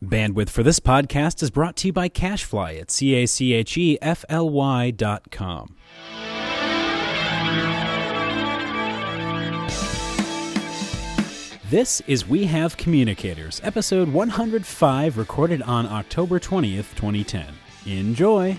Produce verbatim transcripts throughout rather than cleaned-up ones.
Bandwidth for this podcast is brought to you by CacheFly at C A C H E F L Y dot com. This is We Have Communicators, episode one hundred five, recorded on October twentieth, twenty ten. Enjoy!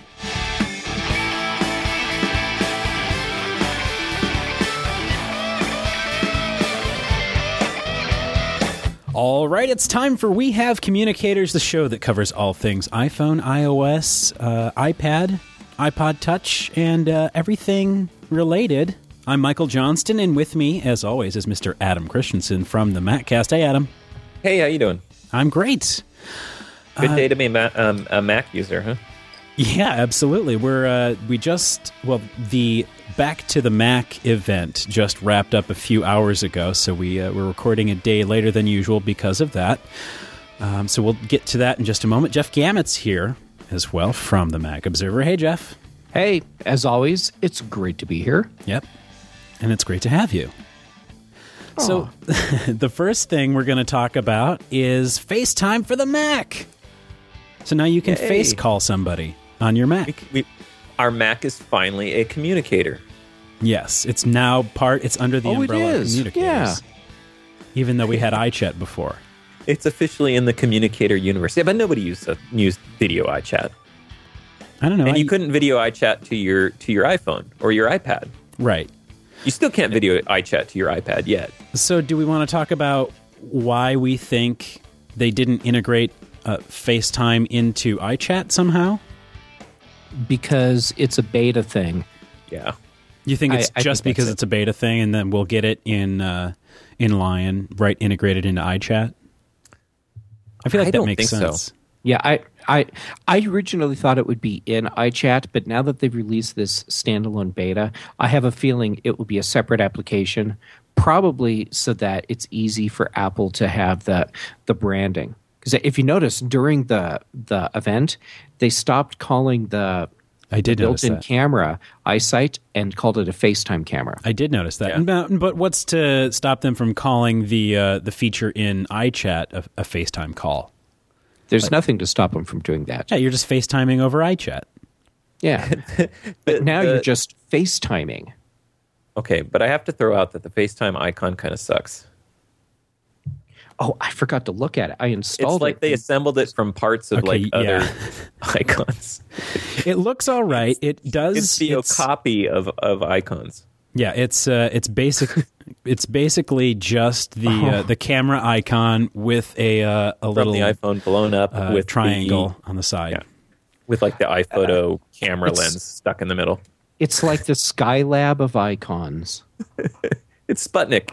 All right, it's time for We Have Communicators, the show that covers all things iPhone, iOS, uh, iPad, iPod Touch, and uh, everything related. I'm Michael Johnston, and with me, as always, is Mister Adam Christensen from the MacCast. Hey, Adam. Hey, how you doing? I'm great. Good uh, day to be a, Ma- um, a Mac user, huh? Yeah, absolutely. We're uh, we just well the Back to the Mac event just wrapped up a few hours ago, so we uh, we're recording a day later than usual because of that. Um, so we'll get to that in just a moment. Jeff Gammett's here as well from the Mac Observer. Hey, Jeff. Hey, as always, it's great to be here. Yep, and it's great to have you. Aww. So the first thing we're going to talk about is FaceTime for the Mac. So now you can Yay. face call somebody on your Mac. We, we, our Mac is finally a communicator. Yes, it's now part, it's under the oh, umbrella it of is. communicators. Yeah. Even though we had iChat before. It's officially in the communicator universe. Yeah, but nobody used, uh, used video iChat. I don't know. And I, you couldn't video iChat to your to your iPhone or your iPad. Right. You still can't video iChat to your iPad yet. So do we want to talk about why we think they didn't integrate uh, FaceTime into iChat somehow? Because it's a beta thing. Yeah. You think it's I, I just think because it. it's a beta thing and then we'll get it in uh, in Lion, right, integrated into iChat? I feel like I that don't makes think sense. so. Yeah, I, I I originally thought it would be in iChat, but now that they've released this standalone beta, I have a feeling it will be a separate application, probably so that it's easy for Apple to have the the branding. Because if you notice, during the the event, they stopped calling the I did notice built-in that. camera iSight and called it a FaceTime camera. I did notice that. Yeah. But, but what's to stop them from calling the uh, the feature in iChat a, a FaceTime call? There's Like- nothing to stop them from doing that. Yeah, you're just FaceTiming over iChat. Yeah. The- But now the- you're just FaceTiming. Okay, but I have to throw out that the FaceTime icon kind of sucks. Oh, I forgot to look at it. I installed It's like it. they assembled it from parts of Okay, like yeah. other icons. It looks all right. It does. It's the it's- copy of, of icons. Yeah, it's uh, it's basic. It's basically just the uh, the camera icon with a uh, a From little the iPhone blown up uh, with triangle the, on the side. Yeah. with like the iPhoto camera it's- lens stuck in the middle. It's like the Skylab of icons. It's Sputnik.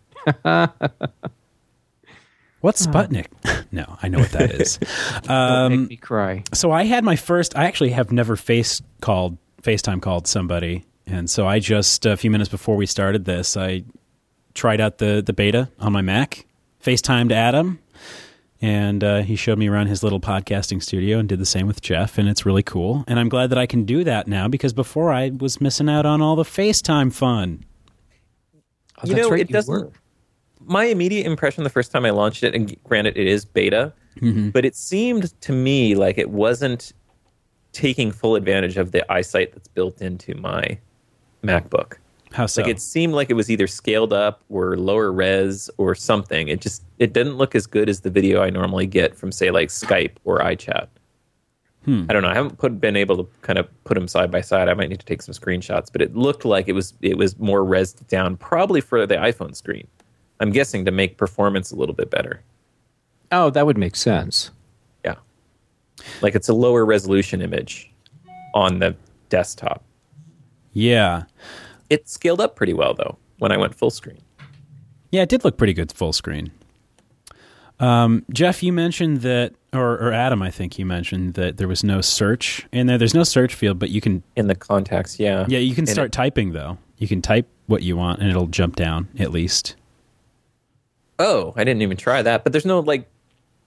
What's Sputnik? No, I know what that is. Don't Um, make me cry. so I had my first. I actually have never face called FaceTime called somebody, and so I just a few minutes before we started this, I tried out the the beta on my Mac, FaceTimed Adam, and uh, he showed me around his little podcasting studio and did the same with Jeff, and it's really cool. And I'm glad that I can do that now because before I was missing out on all the FaceTime fun. Oh, You that's know, right, it you doesn't. were. My immediate impression the first time I launched it, and granted it is beta, Mm-hmm. but it seemed to me like it wasn't taking full advantage of the iSight that's built into my MacBook. How so? Like it seemed like it was either scaled up or lower res or something. It just it didn't look as good as the video I normally get from say like Skype or iChat. Hmm. I don't know. I haven't put, been able to kind of put them side by side. I might need to take some screenshots, but it looked like it was it was more resed down, probably for the iPhone screen. I'm guessing to make performance a little bit better. Oh, that would make sense. Yeah, like it's a lower resolution image on the desktop. Yeah. It scaled up pretty well though when I went full screen. Yeah, it did look pretty good full screen. Um, Jeff, you mentioned that, or, or Adam, I think you mentioned that there was no search in there. There's no search field, but you can, In the contacts, yeah. yeah, you can And start it- typing though. You can type what you want and it'll jump down at least. Oh, I didn't even try that. But there's no like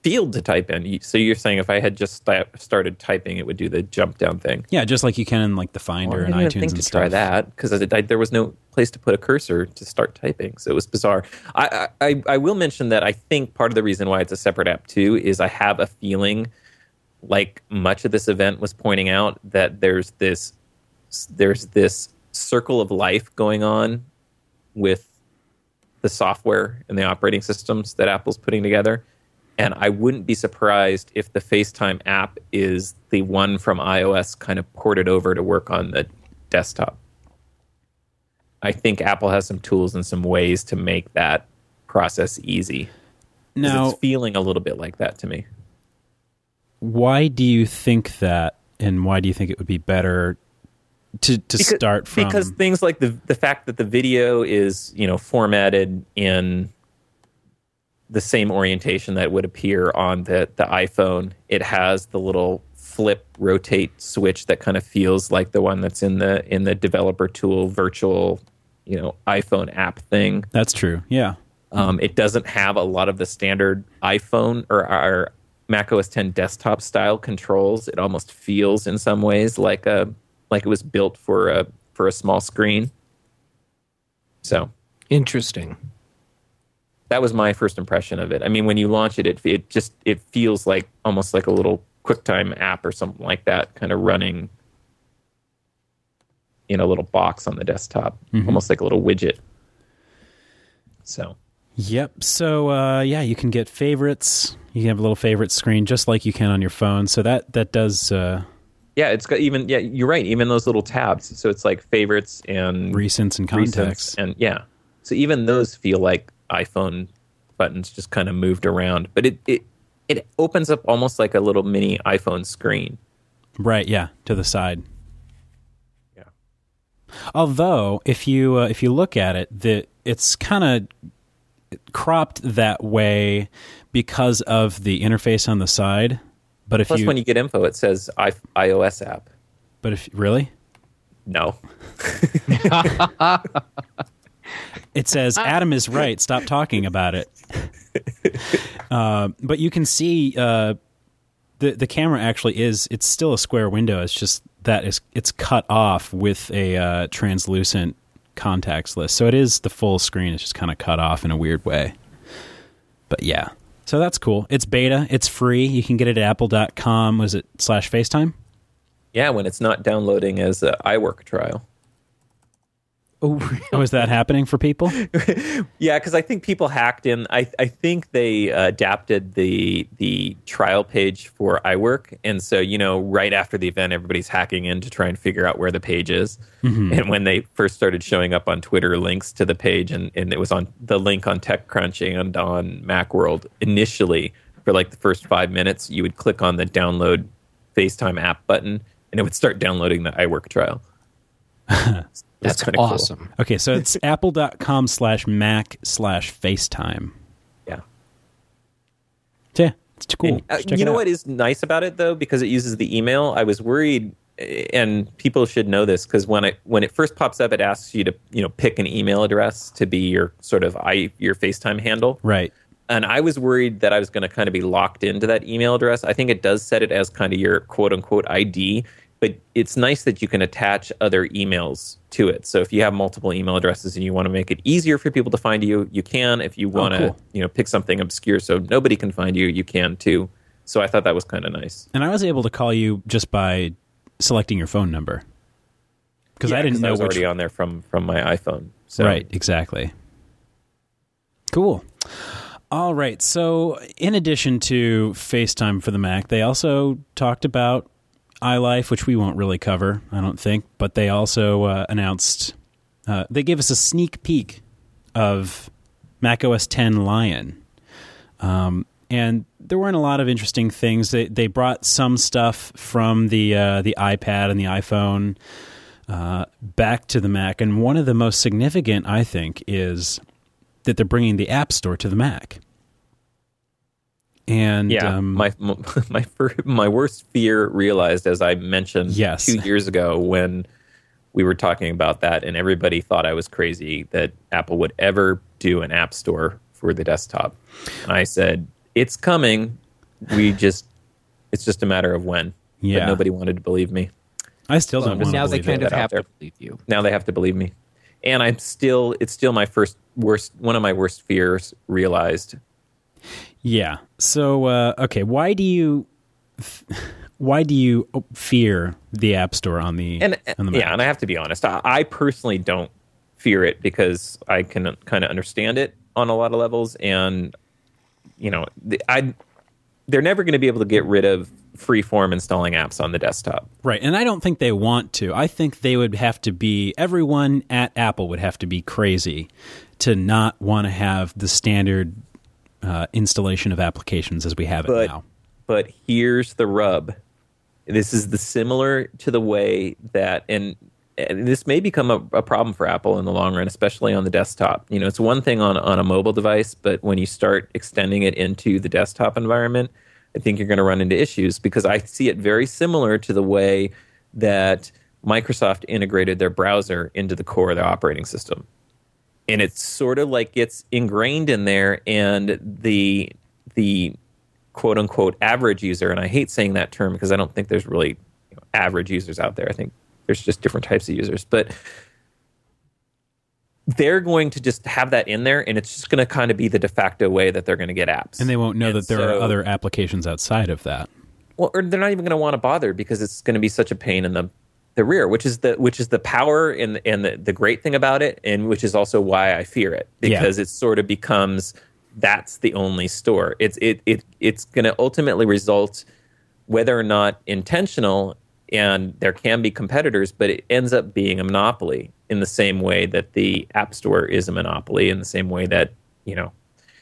field to type in. So you're saying if I had just sta- started typing, it would do the jump down thing? Yeah, just like you can in like the Finder well, and I didn't iTunes think and to stuff. try that because there was no place to put a cursor to start typing, so it was bizarre. I, I I will mention that I think part of the reason why it's a separate app too is I have a feeling, like much of this event was pointing out, that there's this there's this circle of life going on with the software and the operating systems that Apple's putting together. And I wouldn't be surprised if the FaceTime app is the one from iOS kind of ported over to work on the desktop. I think Apple has some tools and some ways to make that process easy. Now, it's feeling a little bit like that to me. Why do you think that, and why do you think it would be better to, to because, start from? Because things like the the fact that the video is, you know, formatted in the same orientation that would appear on the, the iPhone. It has the little flip rotate switch that kind of feels like the one that's in the in the developer tool virtual, you know, iPhone app thing. That's true. Yeah. Um, it doesn't have a lot of the standard iPhone or our Mac O S ten desktop style controls. It almost feels in some ways like a like it was built for a for a small screen. So interesting. That was my first impression of it. I mean, when you launch it, it it just it feels like almost like a little QuickTime app or something like that, kind of running in a little box on the desktop, mm-hmm. almost like a little widget. So, yep. So, uh, yeah, you can get favorites. You can have a little favorite screen just like you can on your phone. So that that does. Uh, yeah, it's got even. Yeah, you're right. Even those little tabs. So it's like favorites and recents and contacts, recents and yeah. So even those feel like iPhone buttons just kind of moved around, but it, it it opens up almost like a little mini iPhone screen. Right, yeah, to the side. Yeah. Although, if you uh, if you look at it, the it's kind of cropped that way because of the interface on the side. But if Plus, you, when you get info, it says I, iOS app. But if really, no. It says, Adam is right. Stop talking about it. uh, but you can see uh, the the camera actually is, it's still a square window. It's just that is it's cut off with a uh, translucent contacts list. So it is the full screen. It's just kind of cut off in a weird way. But yeah. So that's cool. It's beta. It's free. You can get it at apple dot com. Was it slash FaceTime? Yeah, when it's not downloading as an iWork trial. Oh, really? Oh, is that happening for people? Yeah, because I think people hacked in. I I think they uh, adapted the the trial page for iWork, and so you know, right after the event, everybody's hacking in to try and figure out where the page is. Mm-hmm. And when they first started showing up on Twitter, links to the page, and, and it was on the link on TechCrunch and on Macworld initially for like the first five minutes, you would click on the download FaceTime app button, and it would start downloading the iWork trial. That's kind of awesome. Cool. Okay, so it's apple dot com slash Mac slash FaceTime. Yeah. Yeah, it's cool. And, uh, you know out. what is nice about it, though? Because it uses the email, I was worried, and people should know this, because when it, when it first pops up, it asks you to you know pick an email address to be your sort of I, your FaceTime handle. Right. And I was worried that I was going to kind of be locked into that email address. I think it does set it as kind of your quote-unquote I D, but it's nice that you can attach other emails to it. So if you have multiple email addresses and you want to make it easier for people to find you, you can. If you want to, oh, cool. you know, pick something obscure so nobody can find you, you can too. So I thought that was kind of nice. And I was able to call you just by selecting your phone number, because yeah, I didn't know I was which... already on there from from my iPhone. So. Right, exactly. Cool. All right. So in addition to FaceTime for the Mac, they also talked about iLife, which we won't really cover, I don't think, but they also uh, announced, uh, they gave us a sneak peek of Mac O S ten Lion. Um, and there weren't a lot of interesting things. They they brought some stuff from the uh, the iPad and the iPhone uh, back to the Mac. And one of the most significant, I think, is that they're bringing the App Store to the Mac. And yeah, um, my my first, my worst fear realized, as I mentioned yes. two years ago when we were talking about that, and everybody thought I was crazy that Apple would ever do an app store for the desktop. And I said, it's coming, we just, it's just a matter of when. Yeah. But nobody wanted to believe me. I still Well, don't but want to now they believe kind it. of have there. to believe you. Now they have to believe me. And I'm still, it's still my first worst, one of my worst fears realized. Yeah. So, uh, okay, why do you, why do you fear the App Store on the, And on the Mac? yeah, and I have to be honest, I, I personally don't fear it because I can kind of understand it on a lot of levels. And, you know, the, I, they're never going to be able to get rid of freeform installing apps on the desktop. Right, and I don't think they want to. I think they would have to be, everyone at Apple would have to be crazy to not want to have the standard uh, installation of applications as we have it But, now. but here's the rub. This is the similar to the way that, and, and this may become a, a problem for Apple in the long run, especially on the desktop. You know, it's one thing on, on a mobile device, but when you start extending it into the desktop environment, I think you're going to run into issues because I see it very similar to the way that Microsoft integrated their browser into the core of their operating system. And it's sort of like gets ingrained in there, and the the quote unquote average user, and I hate saying that term because I don't think there's really you know, average users out there. I think there's just different types of users, but they're going to just have that in there, and it's just going to kind of be the de facto way that they're going to get apps. And they won't know And that there so, are other applications outside of that. Well, or they're not even going to want to bother because it's going to be such a pain in the the rear, which is the which is the power and and the, the great thing about it, and which is also why I fear it because yeah. it sort of becomes that's the only store. It's it it it's going to ultimately result, whether or not intentional, and there can be competitors, but it ends up being a monopoly in the same way that the App Store is a monopoly, in the same way that, you know.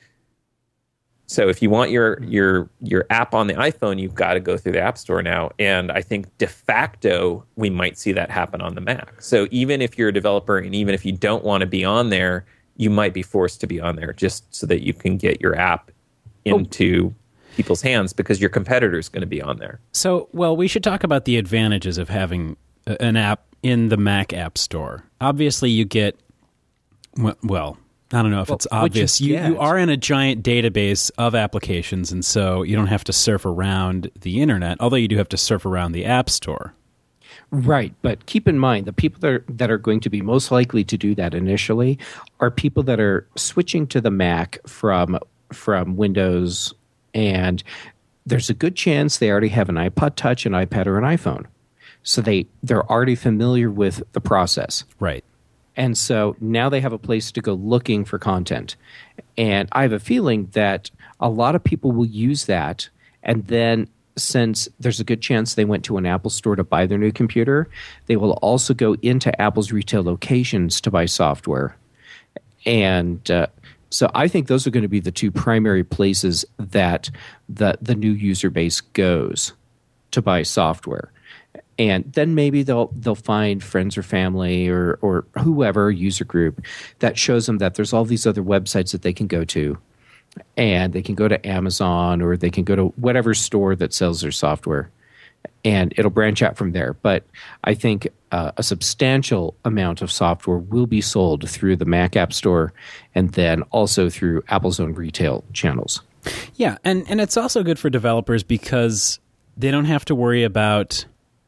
So if you want your your your app on the iPhone, you've got to go through the App Store now. And I think de facto, we might see that happen on the Mac. So even if you're a developer and even if you don't want to be on there, you might be forced to be on there just so that you can get your app into oh. people's hands because your competitor is going to be on there. So, well, we should talk about the advantages of having an app in the Mac App Store. Obviously, you get, well, I don't know if well, it's obvious. You, you are in a giant database of applications, and so you don't have to surf around the internet, although you do have to surf around the App Store. Right, but keep in mind, the people that are, that are going to be most likely to do that initially are people that are switching to the Mac from from Windows, and there's a good chance they already have an iPod Touch, an iPad, or an iPhone. So they, they're already familiar with the process. Right. And so now they have a place to go looking for content. And I have a feeling that a lot of people will use that. And then since there's a good chance they went to an Apple store to buy their new computer, they will also go into Apple's retail locations to buy software. And uh, so I think those are going to be the two primary places that the, the new user base goes to buy software. And then maybe they'll they'll find friends or family or or whoever, user group, that shows them that there's all these other websites that they can go to. And they can go to Amazon or they can go to whatever store that sells their software. And it'll branch out from there. But I think uh, a substantial amount of software will be sold through the Mac App Store and then also through Apple's own retail channels. Yeah, and, and it's also good for developers because they don't have to worry about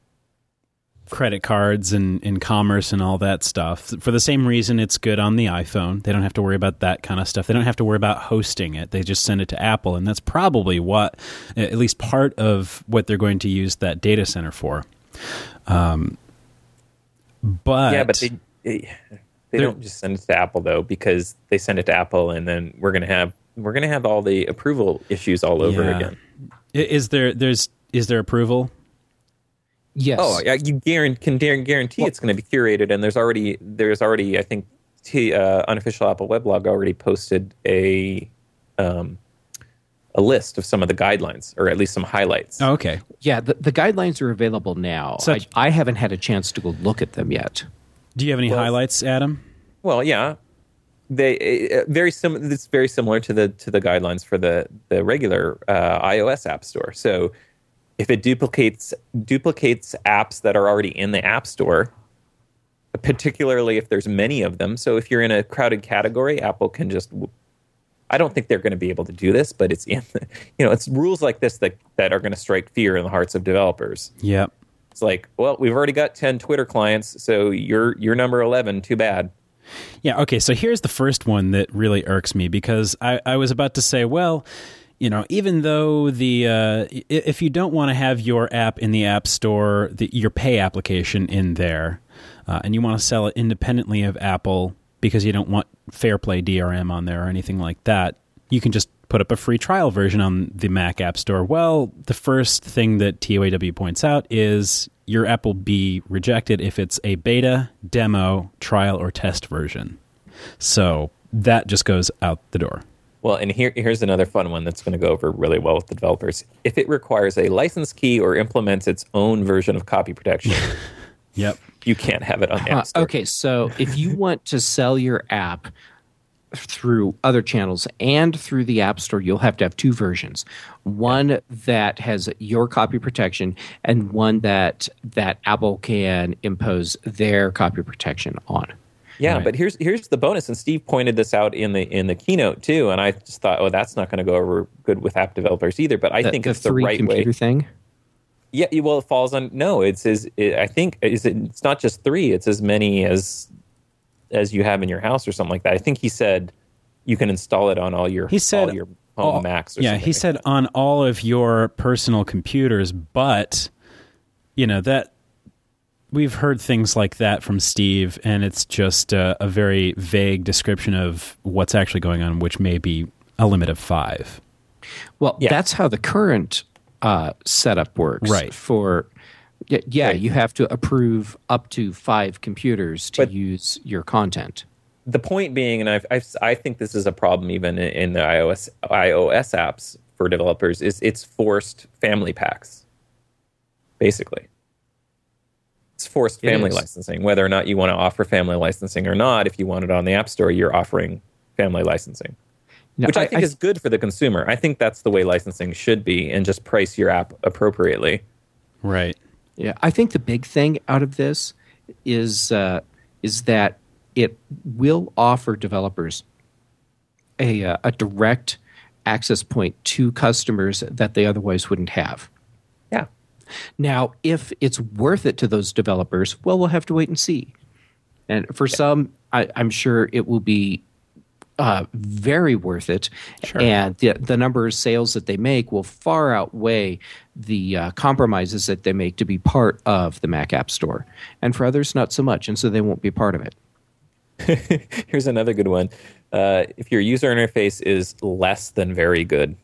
credit cards and, and commerce and all that stuff. For the same reason it's good on the iPhone. They don't have to worry about that kind of stuff. They don't have to worry about hosting it. They just send it to Apple, and that's probably what, at least part of what they're going to use that data center for. Um, but yeah, but they they, they don't just send it to Apple though, because they send it to Apple, and then we're gonna have we're gonna have all the approval issues all over yeah. again. Is there there's is there approval? Yes. Oh, yeah, you guarantee, can guarantee well, it's going to be curated, and there's already there's already I think t, uh, unofficial Apple weblog already posted a um, a list of some of the guidelines, or at least some highlights. Oh, okay. Yeah, the, the guidelines are available now. Such, I, I haven't had a chance to go look at them yet. Do you have any well, highlights, Adam? Well, yeah, they uh, very sim. It's very similar to the to the guidelines for the the regular uh, iOS App Store. So if it duplicates duplicates apps that are already in the App Store, particularly if there's many of them. So if you're in a crowded category, Apple can just I don't think they're going to be able to do this, but it's in, the, you know, it's rules like this that, that are going to strike fear in the hearts of developers. Yep. It's like, well, we've already got ten Twitter clients, so you're you're number eleven. Too bad. Yeah. Okay. So here's the first one that really irks me, because I, I was about to say, well, you know, even though the uh, if you don't want to have your app in the App Store, the, your pay application in there, uh, and you want to sell it independently of Apple because you don't want Fairplay D R M on there or anything like that, you can just put up a free trial version on the Mac App Store. Well, the first thing that T O A W points out is your app will be rejected if it's a beta, demo, trial, or test version. So that just goes out the door. Well, and here here's another fun one that's going to go over really well with the developers. If it requires a license key or implements its own version of copy protection, yep, you can't have it on the Uh, App Store. okay, so if you want to sell your app through other channels and through the App Store, you'll have to have two versions. One that has your copy protection and one that that Apple can impose their copy protection on. Yeah, Right. but here's here's the bonus, and Steve pointed this out in the in the keynote too, and I just thought, oh, that's not going to go over good with app developers either. But I The, think the it's the three right computer way. thing. Yeah, well, it falls on no. It's is it, I think is it, it's not just three. It's as many as as you have in your house or something like that. I think he said you can install it on all your He said all your home all- Macs. Or yeah, something he like said that. on all of your personal computers, but you know that we've heard things like that from Steve, and it's just uh, a very vague description of what's actually going on, which may be a limit of five. Well, Yeah. that's how the current uh, setup works. Right. For yeah, yeah Right. you have to approve up to five computers to But- use your content. The point being, and I've, I've, I think this is a problem even in, in the iOS iOS apps for developers, is it's forced family packs, basically. It's forced It family is. licensing. Whether or not you want to offer family licensing or not, if you want it on the App Store, you're offering family licensing, Now, which I, think is good for the consumer. I think that's the way licensing should be, and just price your app appropriately. Right. Yeah, I think the big thing out of this is uh, is that it will offer developers a uh, a direct access point to customers that they otherwise wouldn't have. Yeah. Now, if it's worth it to those developers, well, we'll have to wait and see. And for some, I, I'm sure it will be uh, very worth it. Sure. And the, the number of sales that they make will far outweigh the uh, compromises that they make to be part of the Mac App Store. And for others, not so much. And so they won't be part of it. Here's another good one. Uh, if your user interface is less than very good,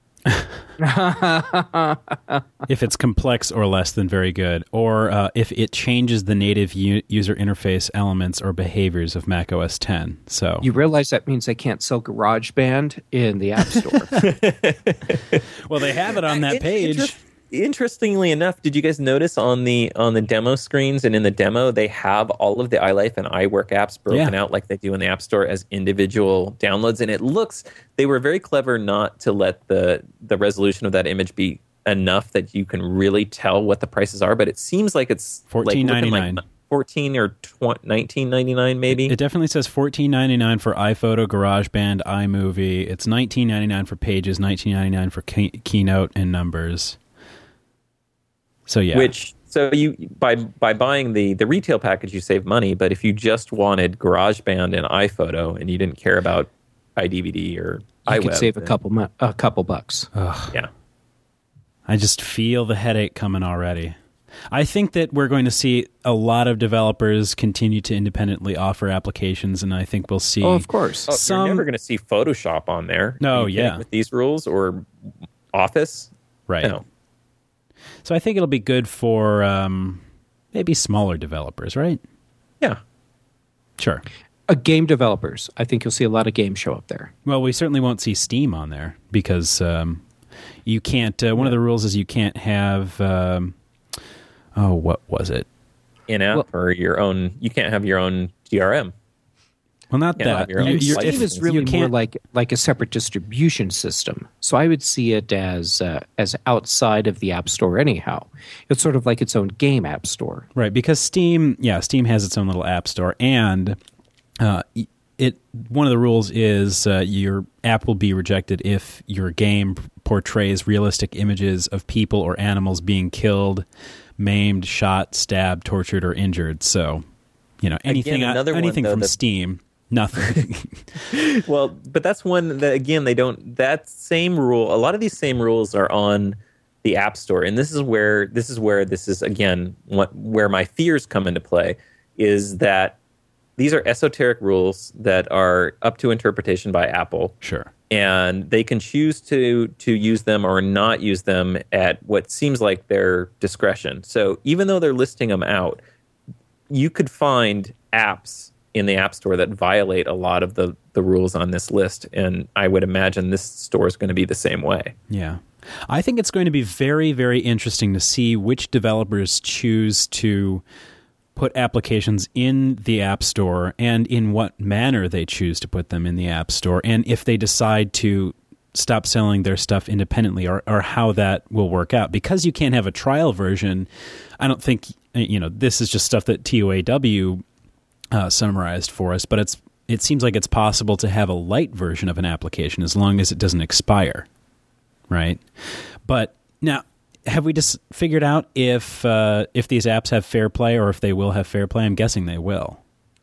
If it's complex or less than very good, or uh, if it changes the native u- user interface elements or behaviors of Mac O S ten. So You realize that means they can't sell GarageBand in the App Store. well, they have it on that In- page. inter- interestingly enough, did you guys notice on the on the demo screens and in the demo they have all of the iLife and iWork apps broken Yeah. out like they do in the App Store as individual downloads, and it looks they were very clever not to let the the resolution of that image be enough that you can really tell what the prices are. But it seems like it's fourteen like looking ninety-nine. like fourteen or nineteen ninety-nine maybe. It definitely says fourteen ninety-nine for iPhoto, GarageBand, iMovie. It's nineteen ninety-nine for Pages, nineteen ninety-nine for key- Keynote and Numbers. So yeah, Which so you by by buying the the retail package you save money, but if you just wanted GarageBand and iPhoto and you didn't care about iDVD or You iWeb, could save a then- couple mu- a couple bucks. Yeah, I just feel the headache coming already. I think that we're going to see a lot of developers continue to independently offer applications, and I think we'll see. Oh, of course. oh, Some- you're never going to see Photoshop on there. No, Are you kidding yeah. with these rules or Office, Right. No. So I think it'll be good for um, maybe smaller developers, right? Yeah, Sure. Uh, game developers. I think you'll see a lot of games show up there. Well, we certainly won't see Steam on there because um, you can't. Uh, one of the rules is you can't have. Um, oh, what was it? in app Well- or your own. You can't have your own D R M. Well, not Yeah, that. your own You- you're- license. Steam if is really you more can't- like like a separate distribution system. So I would see it as uh, as outside of the App Store anyhow. It's sort of like its own game App Store. Right, because Steam, yeah, Steam has its own little app store, and uh, y- it one of the rules is uh, your app will be rejected if your game portrays realistic images of people or animals being killed, maimed, shot, stabbed, tortured, or injured. So, you know, anything Again, another anything one, though, from that, Steam, nothing. Well, but that's one that, again, they don't, that same rule, a lot of these same rules are on the App Store. And this is where, this is where this is, again, what, where my fears come into play, is that these are esoteric rules that are up to interpretation by Apple. Sure. And they can choose to to use them or not use them at what seems like their discretion. So even though they're listing them out, you could find apps in the App Store that violate a lot of the, the rules on this list. And I would imagine this store is going to be the same way. Yeah. I think it's going to be very, very interesting to see which developers choose to put applications in the App Store and in what manner they choose to put them in the App Store, and if they decide to stop selling their stuff independently, or, or how that will work out. Because you can't have a trial version, I don't think, you know, this is just stuff that T O A W uh, summarized for us, but it's it seems like it's possible to have a light version of an application as long as it doesn't expire, right? But now, have we just figured out if uh, if these apps have fair play, or if they will have fair play? I'm guessing they will.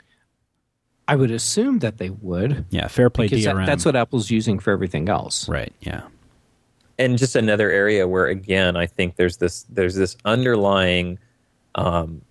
I would assume that they would. Yeah, fair play because D R M. That, that's what Apple's using for everything else. Right, yeah. And just another area where, again, I think there's this there's this underlying um,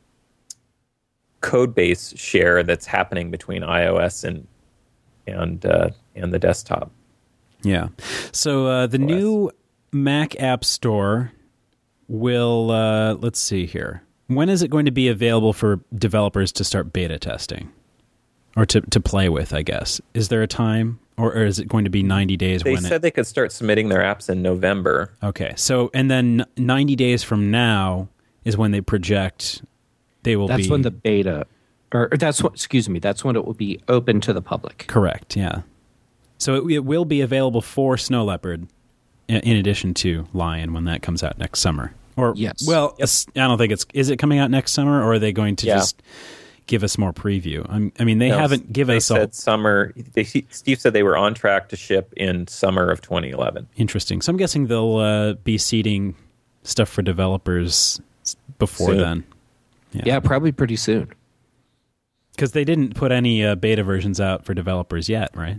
code base share that's happening between iOS and and uh, and the desktop. Yeah. So uh, the O S. new Mac App Store will, uh, let's see here. When is it going to be available for developers to start beta testing? Or to, to play with, I guess. Is there a time? Or, or is it going to be ninety days? They when said it... they could start submitting their apps in November. Okay. So, and then ninety days from now is when they project they will that's be... That's when the beta, or, or that's what, excuse me, that's when it will be open to the public. Correct, yeah. So it, it will be available for Snow Leopard in, in addition to Lion when that comes out next summer. Or, yes. Well, Yep. I don't think it's... Is it coming out next summer, or are they going to Yeah. just give us more preview? I'm, I mean, they No, haven't given they us said all... summer. They, Steve said they were on track to ship in summer of twenty eleven. Interesting. So I'm guessing they'll uh, be seeding stuff for developers before Soon. then. Yeah. yeah, probably pretty soon. Because they didn't put any uh, beta versions out for developers yet, right?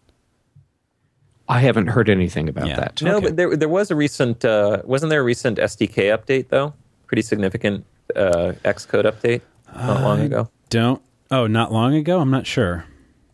I haven't heard anything about Yeah. that. No, Okay. but there there was a recent. Uh, wasn't there a recent S D K update though? Pretty significant uh, Xcode update not long I ago. Don't... Oh, not long ago? I'm not sure.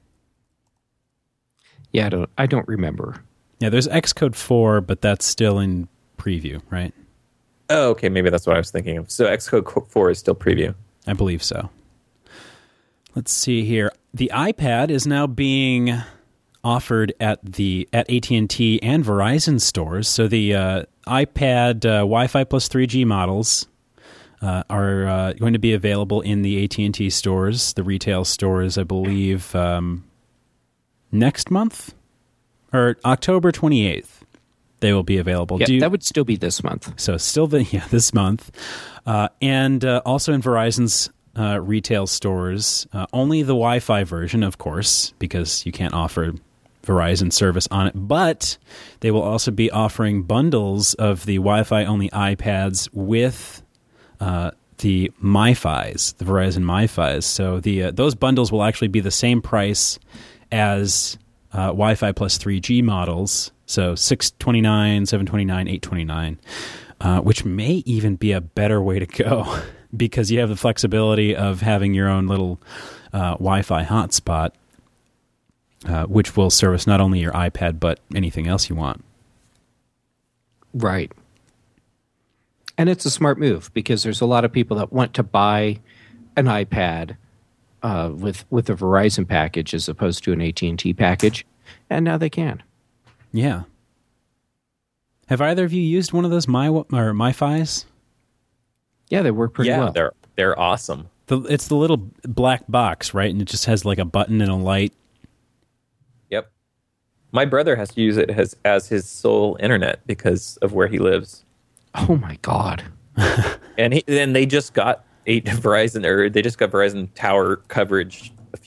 Yeah, I don't, I don't remember. Yeah, there's Xcode four, but that's still in preview, right? Oh, okay, maybe that's what I was thinking of. So Xcode four is still preview. I believe so. Let's see here. The iPad is now being offered at the at A T and T and Verizon stores. So the uh, iPad uh, Wi-Fi plus three G models uh, are uh, going to be available in the A T and T stores, the retail stores, I believe, um, next month or October twenty-eighth. They will be available. Yeah, Do you, that would still be this month. so still the yeah this month, uh, and uh, also in Verizon's uh, retail stores. Uh, only the Wi-Fi version, of course, because you can't offer Verizon service on it. But they will also be offering bundles of the Wi-Fi only iPads with uh, the MiFis, the Verizon MiFis. So the uh, those bundles will actually be the same price as uh, Wi-Fi plus three G models. So six twenty-nine, seven twenty-nine, eight twenty-nine, uh, which may even be a better way to go because you have the flexibility of having your own little uh, Wi-Fi hotspot, uh, which will service not only your iPad but anything else you want. Right. And it's a smart move because there's a lot of people that want to buy an iPad uh, with with a Verizon package as opposed to an A T and T package, and now they can. Yeah. Have either of you used one of those My or MiFis? Yeah, they work pretty yeah, well. they're they're awesome. The, it's the little black box, right? And it just has like a button and a light. Yep. My brother has to use it as as his sole internet because of where he lives. Oh my God. And he and they just got eight Verizon or they just got Verizon tower coverage a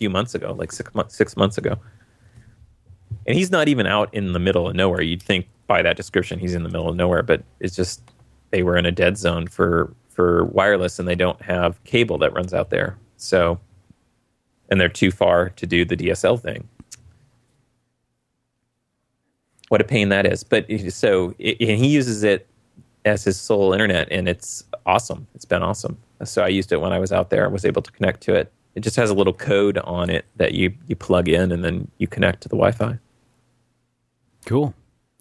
few months ago, like six months six months ago. And he's not even out in the middle of nowhere. You'd think by that description he's in the middle of nowhere, but it's just they were in a dead zone for for wireless, and they don't have cable that runs out there. So, and they're too far to do the D S L thing. What a pain that is. But so it, and he uses it as his sole internet, and it's awesome. It's been awesome. So I used it when I was out there. I was able to connect to it. It just has a little code on it that you, you plug in, and then you connect to the Wi-Fi. Cool.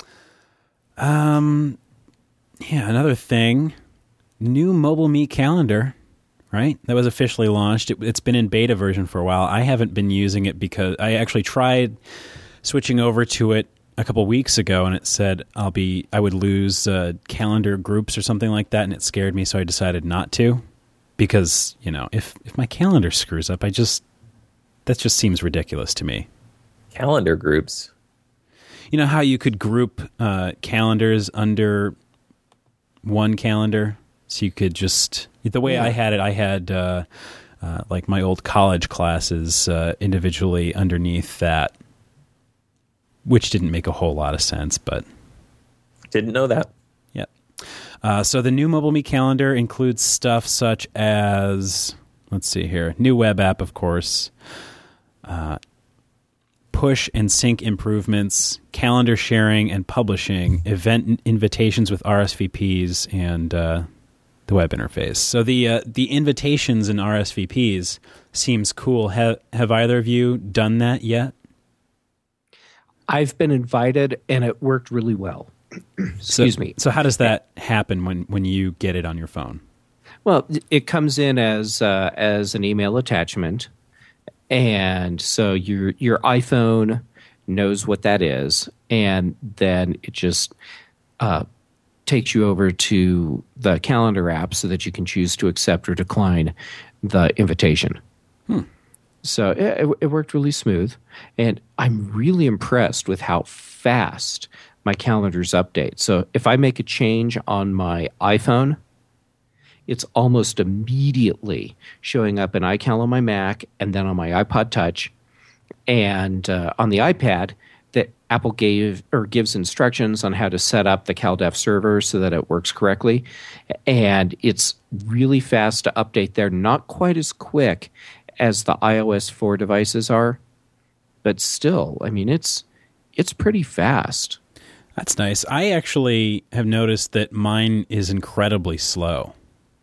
Um, yeah, another thing, new MobileMe calendar, right? That was officially launched. It, it's been in beta version for a while. I haven't been using it because I actually tried switching over to it a couple weeks ago, and it said I'll be I would lose uh, calendar groups or something like that, and it scared me, so I decided not to. Because, you know, if if my calendar screws up, I just that just seems ridiculous to me. Calendar groups. You know how you could group uh, calendars under one calendar, so you could just the way yeah. I had it. I had uh, uh, like my old college classes uh, individually underneath that. Which didn't make a whole lot of sense, but... Didn't know that. Yep. Uh, so the new MobileMe calendar includes stuff such as, let's see here, new web app, of course, uh, push and sync improvements, calendar sharing and publishing, event invitations with R S V Ps, and uh, the web interface. So the uh, the invitations and R S V Ps seems cool. Have, have either of you done that yet? I've been invited, and it worked really well. Excuse so, me. So how does that happen when, when you get it on your phone? Well, it comes in as uh, as an email attachment, and so your your iPhone knows what that is, and then it just uh, takes you over to the calendar app so that you can choose to accept or decline the invitation. Hmm. So it, it worked really smooth, and I'm really impressed with how fast my calendars update. So if I make a change on my iPhone, it's almost immediately showing up in iCal on my Mac and then on my iPod Touch. And uh, on the iPad, that Apple gave or gives instructions on how to set up the CalDEV server so that it works correctly. And it's really fast to update there, not quite as quick as the i O S four devices are, but still, I mean, it's it's pretty fast. That's nice. I actually have noticed that mine is incredibly slow.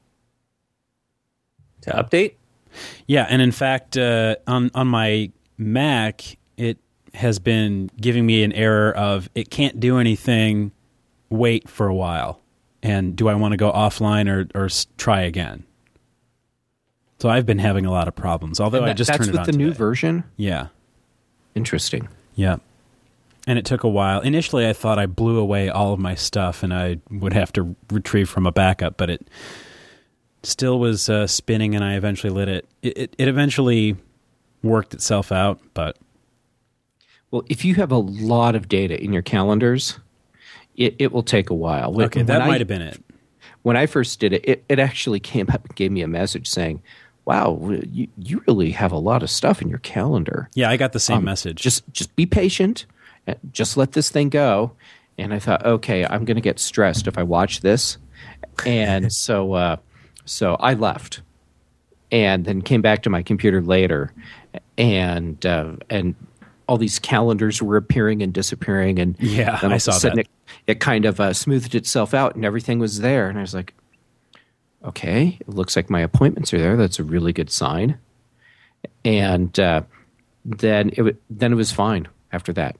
To update? Yeah, and in fact, uh, on, on my Mac, it has been giving me an error of it can't do anything, wait for a while, and do I want to go offline or, or try again? So I've been having a lot of problems, although that, I just turned it on That's with the new today. version? Yeah. Interesting. Yeah. And it took a while. Initially, I thought I blew away all of my stuff and I would have to retrieve from a backup, but it still was uh, spinning, and I eventually lit it. It, it. it eventually worked itself out, but... Well, if you have a lot of data in your calendars, it, it will take a while. When, okay, that when might I, have been it. When I first did it, it, it actually came up and gave me a message saying, wow, you, you really have a lot of stuff in your calendar. Yeah, I got the same um, message. Just just be patient. Just let this thing go. And I thought, okay, I'm going to get stressed if I watch this. And so uh, so I left and then came back to my computer later. And uh, and all these calendars were appearing and disappearing. And yeah, then I saw that. It, it kind of uh, smoothed itself out and everything was there. And I was like, okay, it looks like my appointments are there. That's a really good sign. And uh, then it then it was fine after that.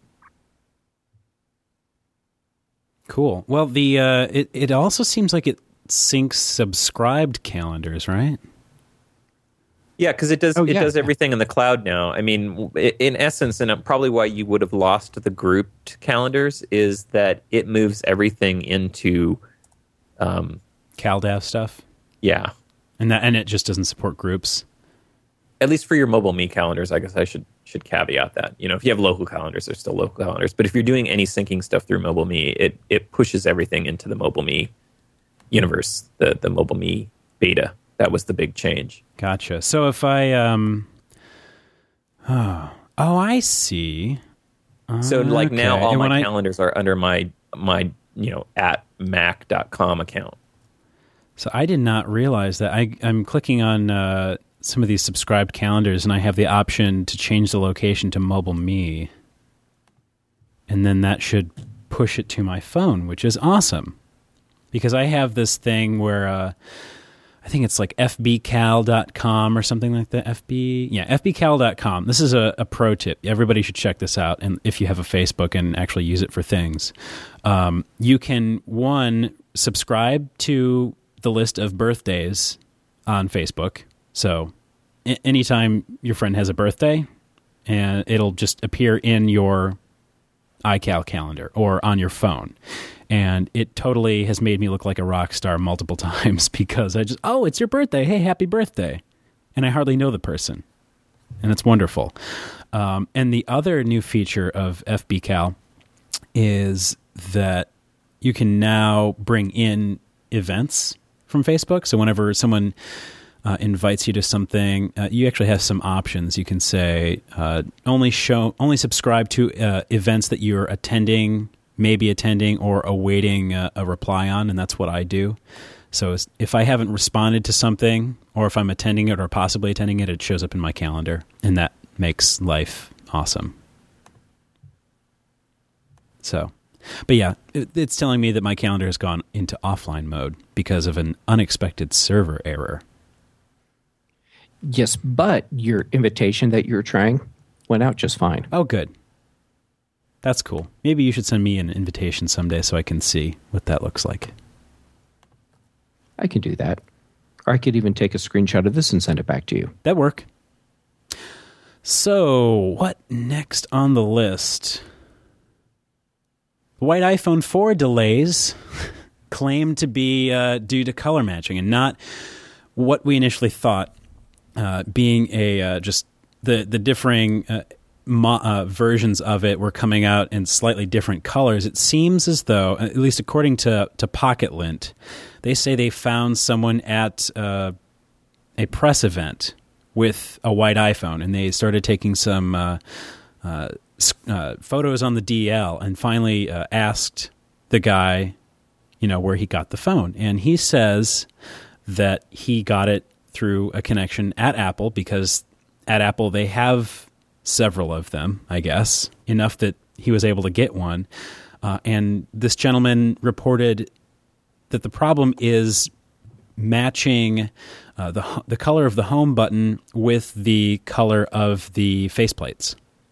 Cool. Well, the uh, it it also seems like it syncs subscribed calendars, right? Yeah, because it does oh, it yeah. does everything in the cloud now. I mean, in essence, and probably why you would have lost the grouped calendars is that it moves everything into um, CalDAV stuff. Yeah, and that and it just doesn't support groups. At least for your MobileMe calendars, I guess I should should caveat that. You know, if you have local calendars, they're still local calendars. But if you're doing any syncing stuff through MobileMe, it it pushes everything into the MobileMe universe, the the MobileMe beta. That was the big change. Gotcha. So if I um, Oh, oh I see. So like now Okay. all And my when I- calendars are under my my you know at mac dot com account. So I did not realize that. I, I'm clicking on uh, some of these subscribed calendars, and I have the option to change the location to Mobile Me. And then that should push it to my phone, which is awesome. Because I have this thing where uh, I think it's like f b cal dot com or something like that. F B, yeah, f b cal dot com. This is a, a pro tip. Everybody should check this out. And if you have a Facebook and actually use it for things, um, you can, one, subscribe to the list of birthdays on Facebook. So a- anytime your friend has a birthday, and it'll just appear in your iCal calendar or on your phone. And it totally has made me look like a rock star multiple times because I just, oh, it's your birthday. Hey, happy birthday. And I hardly know the person. And it's wonderful. Um, and the other new feature of F B Cal is that you can now bring in events from Facebook. So whenever someone uh, invites you to something, uh, you actually have some options. You can say uh, only show, only subscribe to uh, events that you're attending, maybe attending, or awaiting a, a reply on, and that's what I do. So if I haven't responded to something, or if I'm attending it or possibly attending it, it shows up in my calendar, and that makes life awesome. So... But yeah, it, it's telling me that my calendar has gone into offline mode because of an unexpected server error. Yes, but your invitation that you're trying went out just fine. Oh, good. That's cool. Maybe you should send me an invitation someday so I can see what that looks like. I can do that. Or I could even take a screenshot of this and send it back to you. That'd work. So, what next on the list? White iPhone four delays claim to be uh, due to color matching and not what we initially thought, uh, being a uh, just the the differing uh, mo- uh, versions of it were coming out in slightly different colors. It seems as though, at least according to to PocketLint, they say they found someone at uh, a press event with a white iPhone, and they started taking some uh, uh, uh, photos on the D L, and finally uh, asked the guy, you know, where he got the phone, and he says that he got it through a connection at Apple, because at Apple they have several of them, I guess, enough that he was able to get one. Uh, and this gentleman reported that the problem is matching uh, the the color of the home button with the color of the faceplates,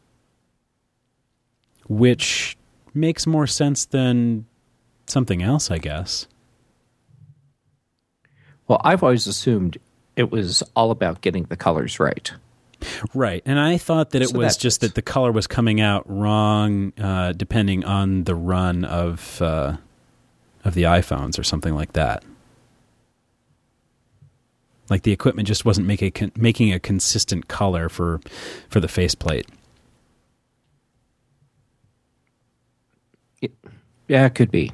which makes more sense than something else, I guess. Well, I've always assumed it was all about getting the colors right. Right, and I thought that it So was that's- just that the color was coming out wrong, uh, depending on the run of uh, of the iPhones or something like that. Like the equipment just wasn't make a con- making a consistent color for for the faceplate. Yeah, it could be.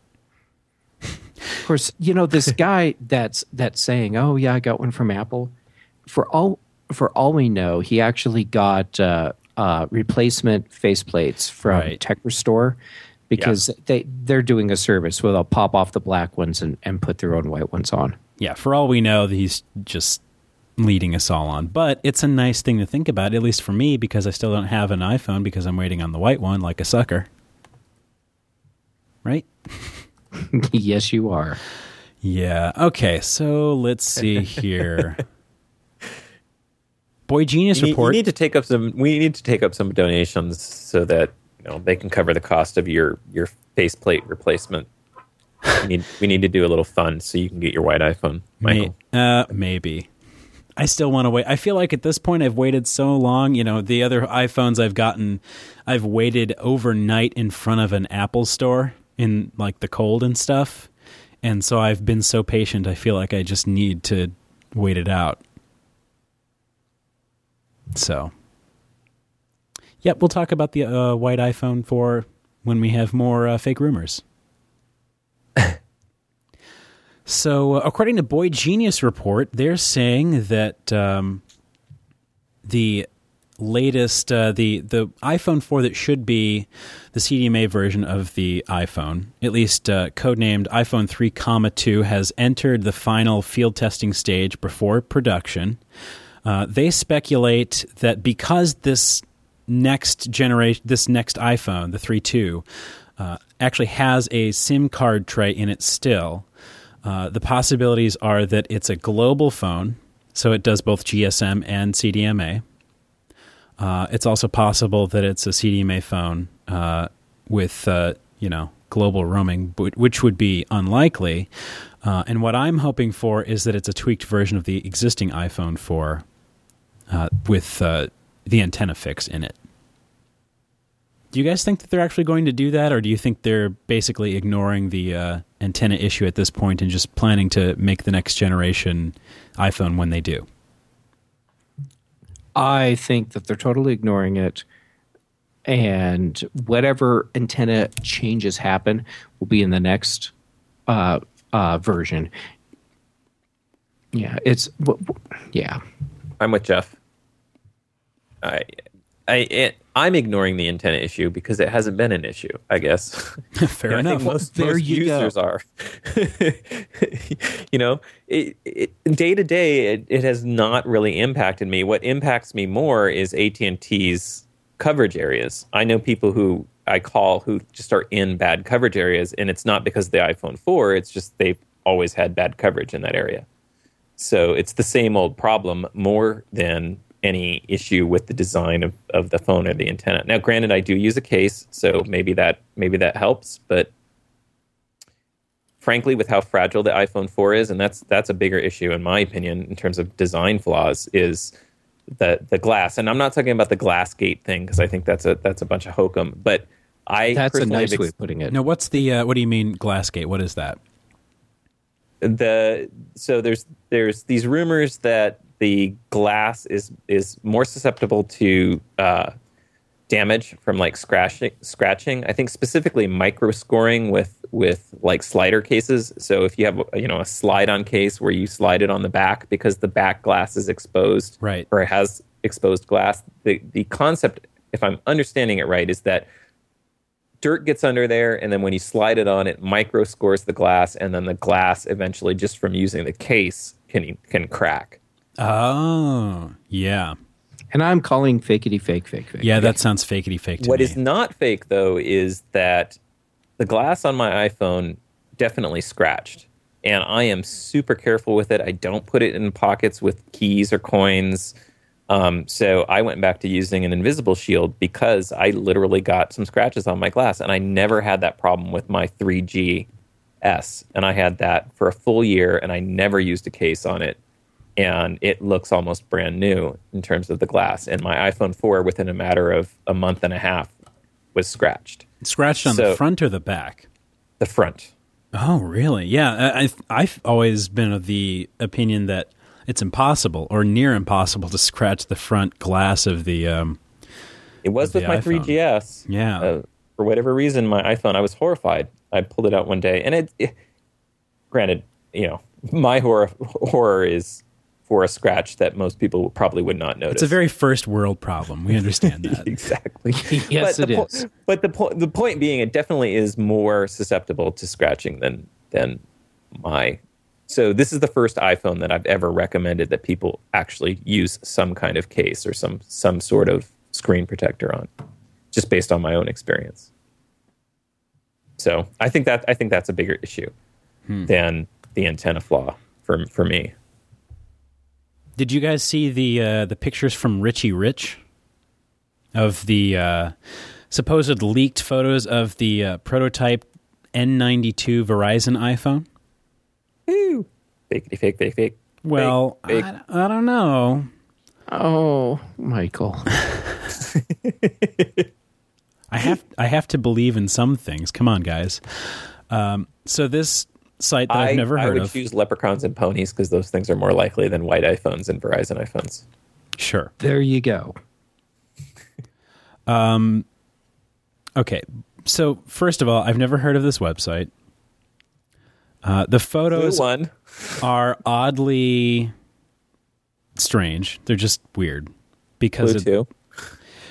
Of course, you know, this guy that's that's saying, "Oh yeah, I got one from Apple." For all for all we know, he actually got uh, uh, replacement faceplates from Right. Tech Restore, because they they're doing a service where they'll pop off the black ones and, and put their own white ones on. Yeah, for all we know, he's just leading us all on. But it's a nice thing to think about, at least for me, because I still don't have an iPhone because I'm waiting on the white one like a sucker. Right? Yes, you are. Yeah. Okay, so let's see here. Boy Genius You need, report. you need to take up some. We need to take up some donations so that you know they can cover the cost of your your faceplate replacement. We need we need to do a little fund so you can get your white iPhone, Michael. May, uh, maybe. I still want to wait. I feel like at this point I've waited so long. You know, the other iPhones I've gotten, I've waited overnight in front of an Apple store in like the cold and stuff. And so I've been so patient. I feel like I just need to wait it out. So, yep, we'll talk about the uh, white iPhone four when we have more uh, fake rumors. So, uh, according to Boy Genius report, they're saying that um, the latest, uh, the the iPhone four that should be the C D M A version of the iPhone, at least uh, codenamed iPhone three, two, has entered the final field testing stage before production. Uh, they speculate that because this next generation, this next iPhone, the three point two, uh, actually has a SIM card tray in it still, uh, the possibilities are that it's a global phone, so it does both G S M and C D M A. Uh, it's also possible that it's a C D M A phone uh, with, uh, you know, global roaming, which would be unlikely. Uh, and what I'm hoping for is that it's a tweaked version of the existing iPhone four uh, with uh, the antenna fix in it. Do you guys think that they're actually going to do that, or do you think they're basically ignoring the uh, antenna issue at this point and just planning to make the next generation iPhone when they do? I think that they're totally ignoring it, and whatever antenna changes happen will be in the next uh, uh, version. Yeah, it's yeah. I'm with Jeff. I, I, it, I'm ignoring the antenna issue because it hasn't been an issue, I guess. Fair I enough. think most, There most you go. users are. You know, it, it, day to day, it, it has not really impacted me. What impacts me more is A T and T's coverage areas. I know people who I call who just are in bad coverage areas, and it's not because of the iPhone four. It's just they've always had bad coverage in that area. So it's the same old problem more than any issue with the design of, of the phone or the antenna. Now, granted, I do use a case, so maybe that maybe that helps. But frankly, with how fragile the iPhone four is, and that's that's a bigger issue in my opinion in terms of design flaws, is the the glass. And I'm not talking about the glass gate thing because I think that's a that's a bunch of hokum. But I That's a personally nice have way ex- of putting it. No, what's the uh, what do you mean Glassgate? What is that? the so there's there's these rumors that the glass is is more susceptible to uh, damage from like scratching. Scratching, I think specifically micro scoring with with like slider cases. So if you have you know a slide-on case where you slide it on the back because the back glass is exposed, Right. or it has exposed glass. The the concept, if I'm understanding it right, is that dirt gets under there, and then when you slide it on, it micro scores the glass, and then the glass eventually, just from using the case, can can crack. Oh, yeah. And I'm calling fakeity fake fake fake. Yeah, that sounds fakety fake to What me. is not fake, though, is that the glass on my iPhone definitely scratched, and I am super careful with it. I don't put it in pockets with keys or coins. Um, so I went back to using an invisible shield because I literally got some scratches on my glass, and I never had that problem with my three G S. And I had that for a full year, and I never used a case on it. And it looks almost brand new in terms of the glass. And my iPhone four, within a matter of a month and a half, was scratched. Scratched on So- the front or the back? The front. Oh, really? Yeah, I, I've, I've always been of the opinion that it's impossible or near impossible to scratch the front glass of the. Um, It was Of with the my iPhone. three G S. Yeah. Uh, for whatever reason, my iPhone, I was horrified. I pulled it out one day, and it, it granted, you know, my horror horror is for a scratch that most people probably would not notice. it's a very first world problem. We understand that. exactly. Yes, but it the is. Po- but the point the point being, it definitely is more susceptible to scratching than than my. So this is the first iPhone that I've ever recommended that people actually use some kind of case or some some sort of screen protector on, just based on my own experience. So I think that I think that's a bigger issue Hmm. than the antenna flaw for for me. Did you guys see the uh, the pictures from Richie Rich of the uh, supposed leaked photos of the uh, prototype N ninety-two Verizon iPhone? Woo! Fakey fake fake fake. Well, Fake, fake. I, I don't know. Oh, Michael. I have I have to believe in some things. Come on, guys. Um, so this site that I, I've never I heard would of. choose leprechauns and ponies because those things are more likely than white iPhones and Verizon iPhones. Sure. There you go. Okay. So first of all, I've never heard of this website. Uh, the photos Blue one. are oddly strange. They're just weird because Blue it, two.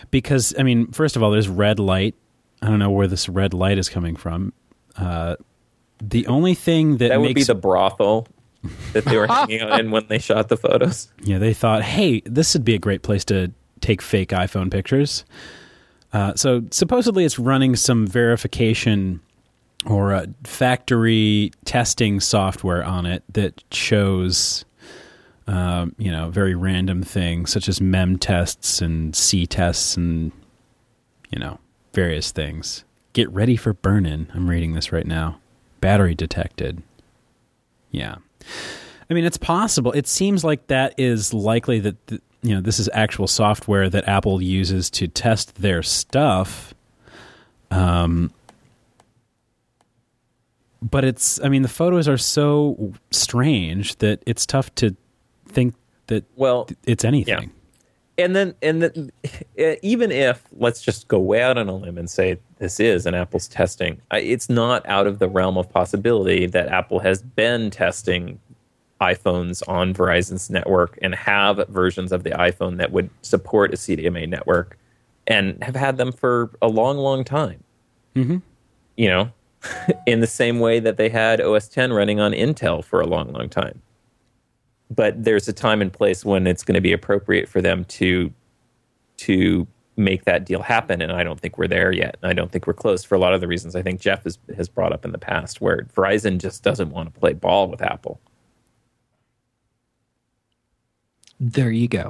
because, I mean, first of all, there's red light. I don't know where this red light is coming from. Uh, the only thing that that would makes... be the brothel that they were hanging out in when they shot the photos. Yeah, they thought, hey, this would be a great place to take fake iPhone pictures. Uh, so supposedly it's running some verification or a factory testing software on it that shows, um, you know, very random things such as mem tests and C tests and, you know, various things. Get ready for burn-in. I'm reading this right now. Battery detected. Yeah. I mean, it's possible. It seems like that is likely that, the, you know, this is actual software that Apple uses to test their stuff. Um, but it's, I mean, the photos are so strange that it's tough to think that well, it's anything. Yeah. And then, and then, even if, let's just go way out on a limb and say this is an Apple's testing, it's not out of the realm of possibility that Apple has been testing iPhones on Verizon's network and have versions of the iPhone that would support a C D M A network and have had them for a long, long time. Mm-hmm. You know, in the same way that they had O S ten running on Intel for a long, long time. But there's a time and place when it's going to be appropriate for them to to make that deal happen, and I don't think we're there yet. I don't think we're close for a lot of the reasons I think Jeff has, has brought up in the past, where Verizon just doesn't want to play ball with Apple. There you go.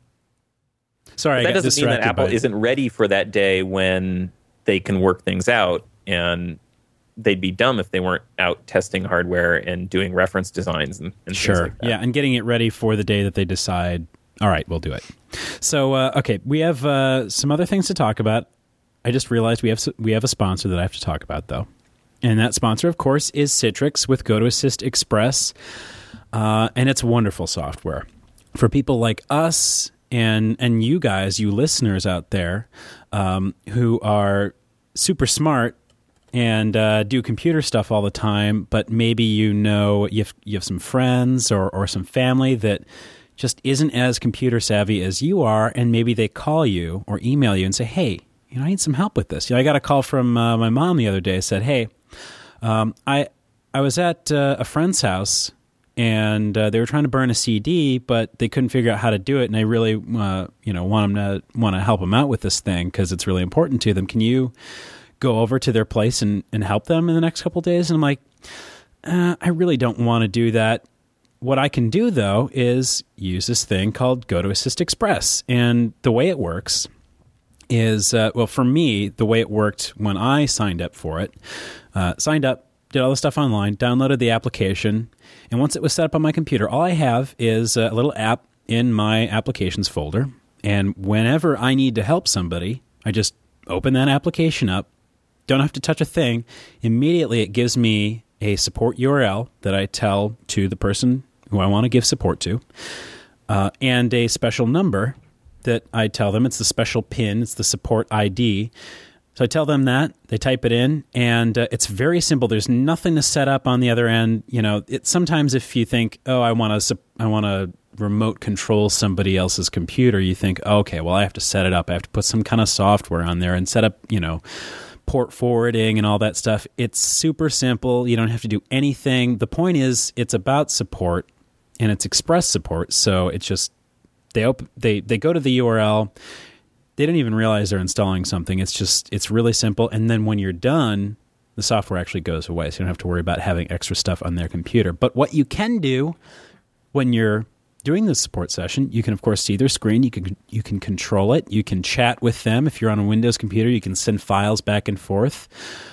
Sorry, but I that got doesn't mean that distracted Apple by... isn't ready for that day when they can work things out, and they'd be dumb if they weren't out testing hardware and doing reference designs and, and sure, things like that. Yeah, and getting it ready for the day that they decide, all right, we'll do it. So, uh, okay, we have uh, some other things to talk about. I just realized we have we have a sponsor that I have to talk about, though. And that sponsor, of course, is Citrix with GoToAssist Express. Uh, and it's wonderful software. For people like us and and you guys, you listeners out there, um, who are super smart and uh, do computer stuff all the time, but maybe you know you have, you have some friends or, or some family that just isn't as computer savvy as you are, and maybe they call you or email you and say, hey, you know, I need some help with this. You know, I got a call from uh, my mom the other day, said, hey, um, I I was at uh, a friend's house, and uh, they were trying to burn a C D, but they couldn't figure out how to do it, and I really uh, you know, want them to want to help them out with this thing because it's really important to them. Can you go over to their place and, and help them in the next couple of days? And I'm like, uh, I really don't want to do that. What I can do, though, is use this thing called GoToAssist Express. And the way it works is, uh, well, for me, the way it worked when I signed up for it, uh, signed up, did all the stuff online, downloaded the application, and once it was set up on my computer, all I have is a little app in my applications folder. And whenever I need to help somebody, I just open that application up, don't have to touch a thing. Immediately, it gives me a support U R L that I tell to the person who I want to give support to, uh, and a special number that I tell them. It's the special PIN. It's the support I D. So I tell them that. They type it in, and uh, it's very simple. There's nothing to set up on the other end. You know, it, sometimes if you think, oh, I want to, I want to remote control somebody else's computer, you think, oh, okay, well, I have to set it up. I have to put some kind of software on there and set up, you know, port forwarding and all that stuff. It's super simple. You don't have to do anything. The point is, it's about support, and it's Express support. So it's just they open, they they go to the U R L. They don't even realize they're installing something. It's just it's really simple. And then when you're done, the software actually goes away. So you don't have to worry about having extra stuff on their computer. But what you can do when you're doing this support session, you can, of course, see their screen. You can you can control it. You can chat with them. If you're on a Windows computer, you can send files back and forth.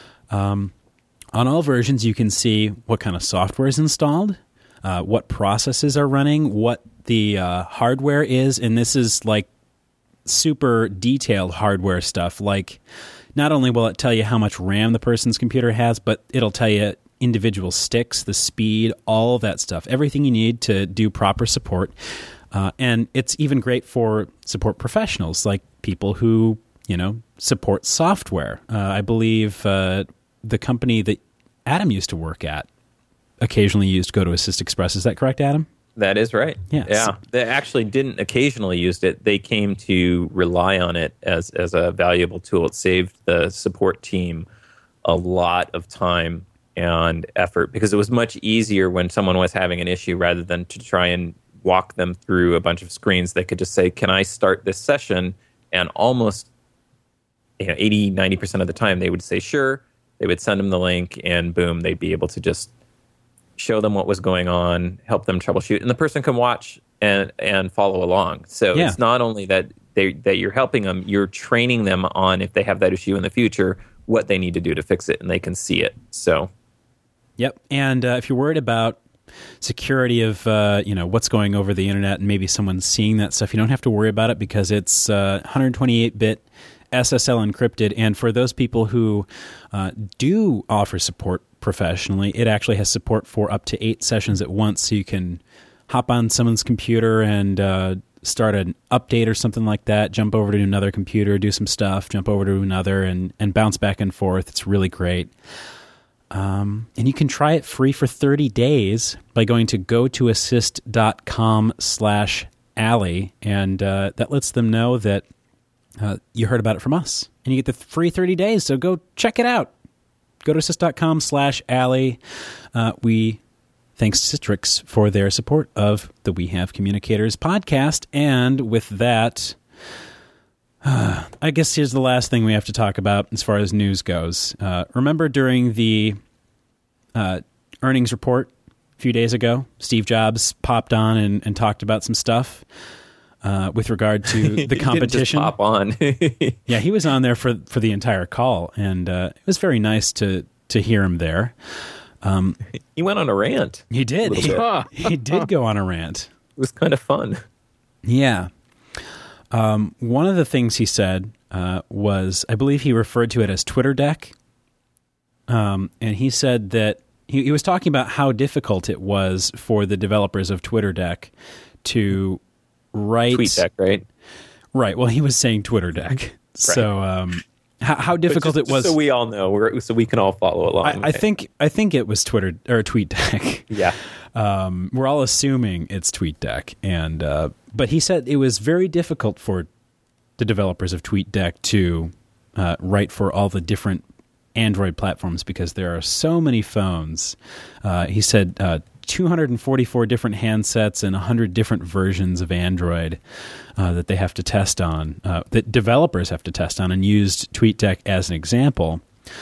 Um, on all versions, you can see what kind of software is installed, uh, what processes are running, what the uh, hardware is. And this is like super detailed hardware stuff. Like, not only will it tell you how much RAM the person's computer has, but it'll tell you individual sticks, the speed, all of that stuff, everything you need to do proper support. Uh, and it's even great for support professionals, like people who, you know, support software. Uh, I believe uh, the company that Adam used to work at occasionally used GoToAssist Express. Is that correct, Adam? That is right. Yes. Yeah. They actually didn't occasionally use it. They came to rely on it as, as a valuable tool. It saved the support team a lot of time and effort because it was much easier when someone was having an issue rather than to try and walk them through a bunch of screens. They could just say, can I start this session? And almost you know, eighty, ninety percent of the time they would say, sure. They would send them the link and boom, they'd be able to just show them what was going on, help them troubleshoot, and the person can watch and and follow along. So yeah. It's not only that they that you're helping them, you're training them on if they have that issue in the future, what they need to do to fix it, and they can see it. So, yep. And uh, if you're worried about security of uh, you know what's going over the internet and maybe someone's seeing that stuff, you don't have to worry about it because it's uh, one twenty-eight bit S S L encrypted. And for those people who uh, do offer support professionally, it actually has support for up to eight sessions at once, so you can hop on someone's computer and uh, start an update or something like that, jump over to another computer, do some stuff, jump over to another, and, and bounce back and forth. It's really great. Um, and you can try it free for thirty days by going to gotoassist.com slash Allie, and uh, that lets them know that uh, you heard about it from us. And you get the free thirty days, so go check it out. gotoassist.com slash Allie. Uh, we thanks to Citrix for their support of the We Have Communicators podcast. And with that, uh, I guess here's the last thing we have to talk about as far as news goes. Uh, remember during the uh, earnings report a few days ago, Steve Jobs popped on and, and talked about some stuff uh, with regard to the competition. He didn't just pop on. Yeah, he was on there for, for the entire call, and uh, it was very nice to, to hear him there. Um, he went on a rant. He did. He, he did go on a rant. It was kind of fun. Yeah. Um, one of the things he said uh, was, I believe he referred to it as TwitterDeck. Um, and he said that he, he was talking about how difficult it was for the developers of TwitterDeck to write... TweetDeck, right? Right. Well, he was saying TwitterDeck. Right. So... Um, How, how difficult just, it was, so we all know, we're, so we can all follow along. I, I think I think it was Twitter or TweetDeck. Yeah, um, we're all assuming it's TweetDeck, and uh, but he said it was very difficult for the developers of TweetDeck to uh, write for all the different Android platforms because there are so many phones. Uh, he said uh, two hundred forty-four different handsets and one hundred different versions of Android uh, that they have to test on, uh, that developers have to test on, and used TweetDeck as an example.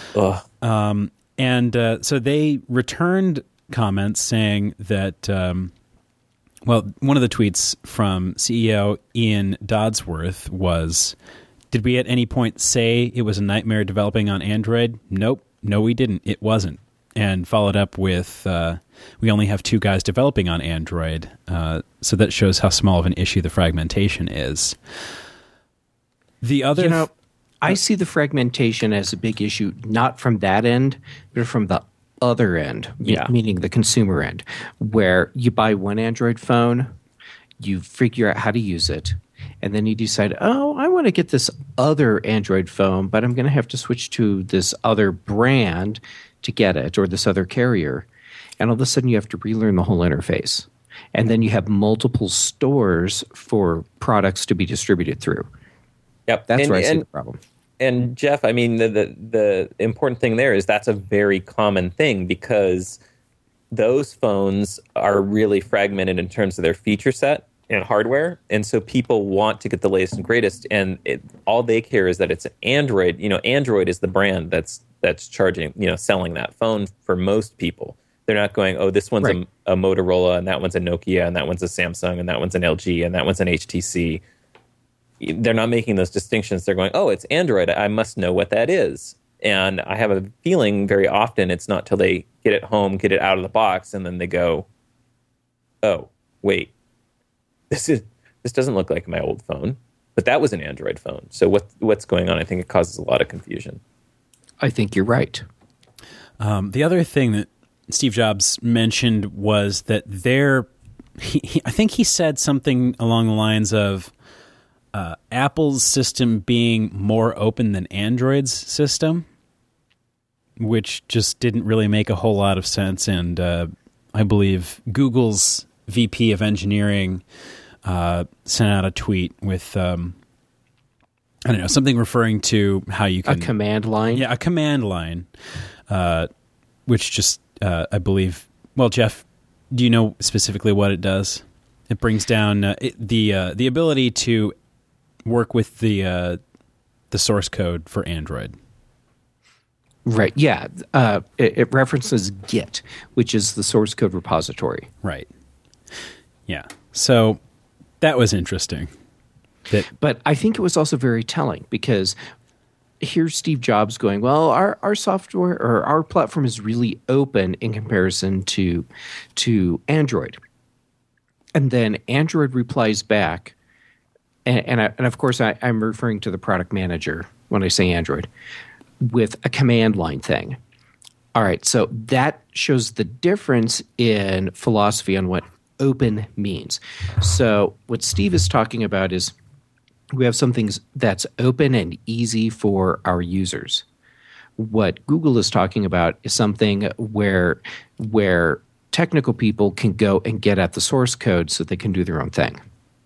Um, and uh, so they returned comments saying that, um, well, one of the tweets from C E O Ian Dodsworth was, did we at any point say it was a nightmare developing on Android? Nope. No, we didn't. It wasn't. And followed up with, uh, we only have two guys developing on Android. Uh, so that shows how small of an issue the fragmentation is. The other... You know, I see the fragmentation as a big issue, not from that end, but from the other end, yeah. meaning the consumer end, where you buy one Android phone, you figure out how to use it, and then you decide, oh, I want to get this other Android phone, but I'm going to have to switch to this other brand to get it, or this other carrier. And all of a sudden you have to relearn the whole interface. And then you have multiple stores for products to be distributed through. Yep. That's and, where I see and, the problem. And Jeff, I mean, the, the the important thing there is that's a very common thing because those phones are really fragmented in terms of their feature set and hardware. And so people want to get the latest and greatest. And it, all they care is that it's Android. You know, Android is the brand that's that's charging, you know, selling that phone for most people. They're not going, oh, this one's right. a, a Motorola, and that one's a Nokia, and that one's a Samsung, and that one's an L G, and that one's an H T C. They're not making those distinctions. They're going, oh, it's Android. I must know what that is. And I have a feeling very often it's not till they get it home, get it out of the box, and then they go, oh, wait, this is this doesn't look like my old phone, but that was an Android phone. So what what's going on? I think it causes a lot of confusion. I think you're right. Um, the other thing that Steve Jobs mentioned was that there, he, he, I think he said something along the lines of uh, Apple's system being more open than Android's system, which just didn't really make a whole lot of sense. And uh, I believe Google's V P of engineering uh, sent out a tweet with, um, I don't know, something referring to how you can... A command line? Yeah, a command line, uh, which just, uh, I believe... Well, Jeff, do you know specifically what it does? It brings down uh, it, the uh, the ability to work with the uh, the source code for Android. Right. Yeah. Uh, it, it references Git, which is the source code repository. Right. Yeah. So that was interesting. That, but I think it was also very telling because here's Steve Jobs going, well, our, our software or our platform is really open in comparison to to Android. And then Android replies back, and and, I, and of course I, I'm referring to the product manager when I say Android, with a command line thing. All right, so that shows the difference in philosophy on what open means. So what Steve is talking about is we have something that's open and easy for our users. What Google is talking about is something where where technical people can go and get at the source code so they can do their own thing.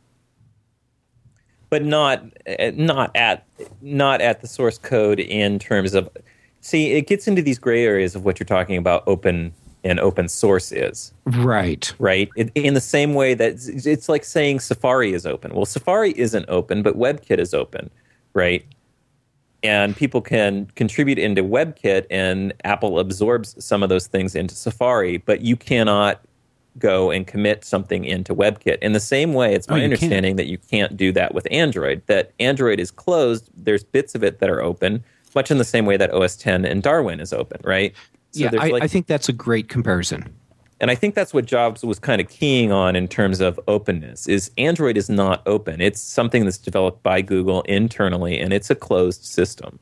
But not not at not at the source code in terms of, see, it gets into these gray areas of what you're talking about open and open source is. Right. Right. It, in the same way that it's, it's like saying Safari is open. Well, Safari isn't open, but WebKit is open, right? And people can contribute into WebKit, and Apple absorbs some of those things into Safari, but you cannot go and commit something into WebKit. In the same way, it's my oh, understanding can't. that you can't do that with Android, that Android is closed. There's bits of it that are open, much in the same way that O S ten and Darwin is open, right? So yeah, I, like, I think that's a great comparison. And I think that's what Jobs was kind of keying on in terms of openness, is Android is not open. It's something that's developed by Google internally, and it's a closed system.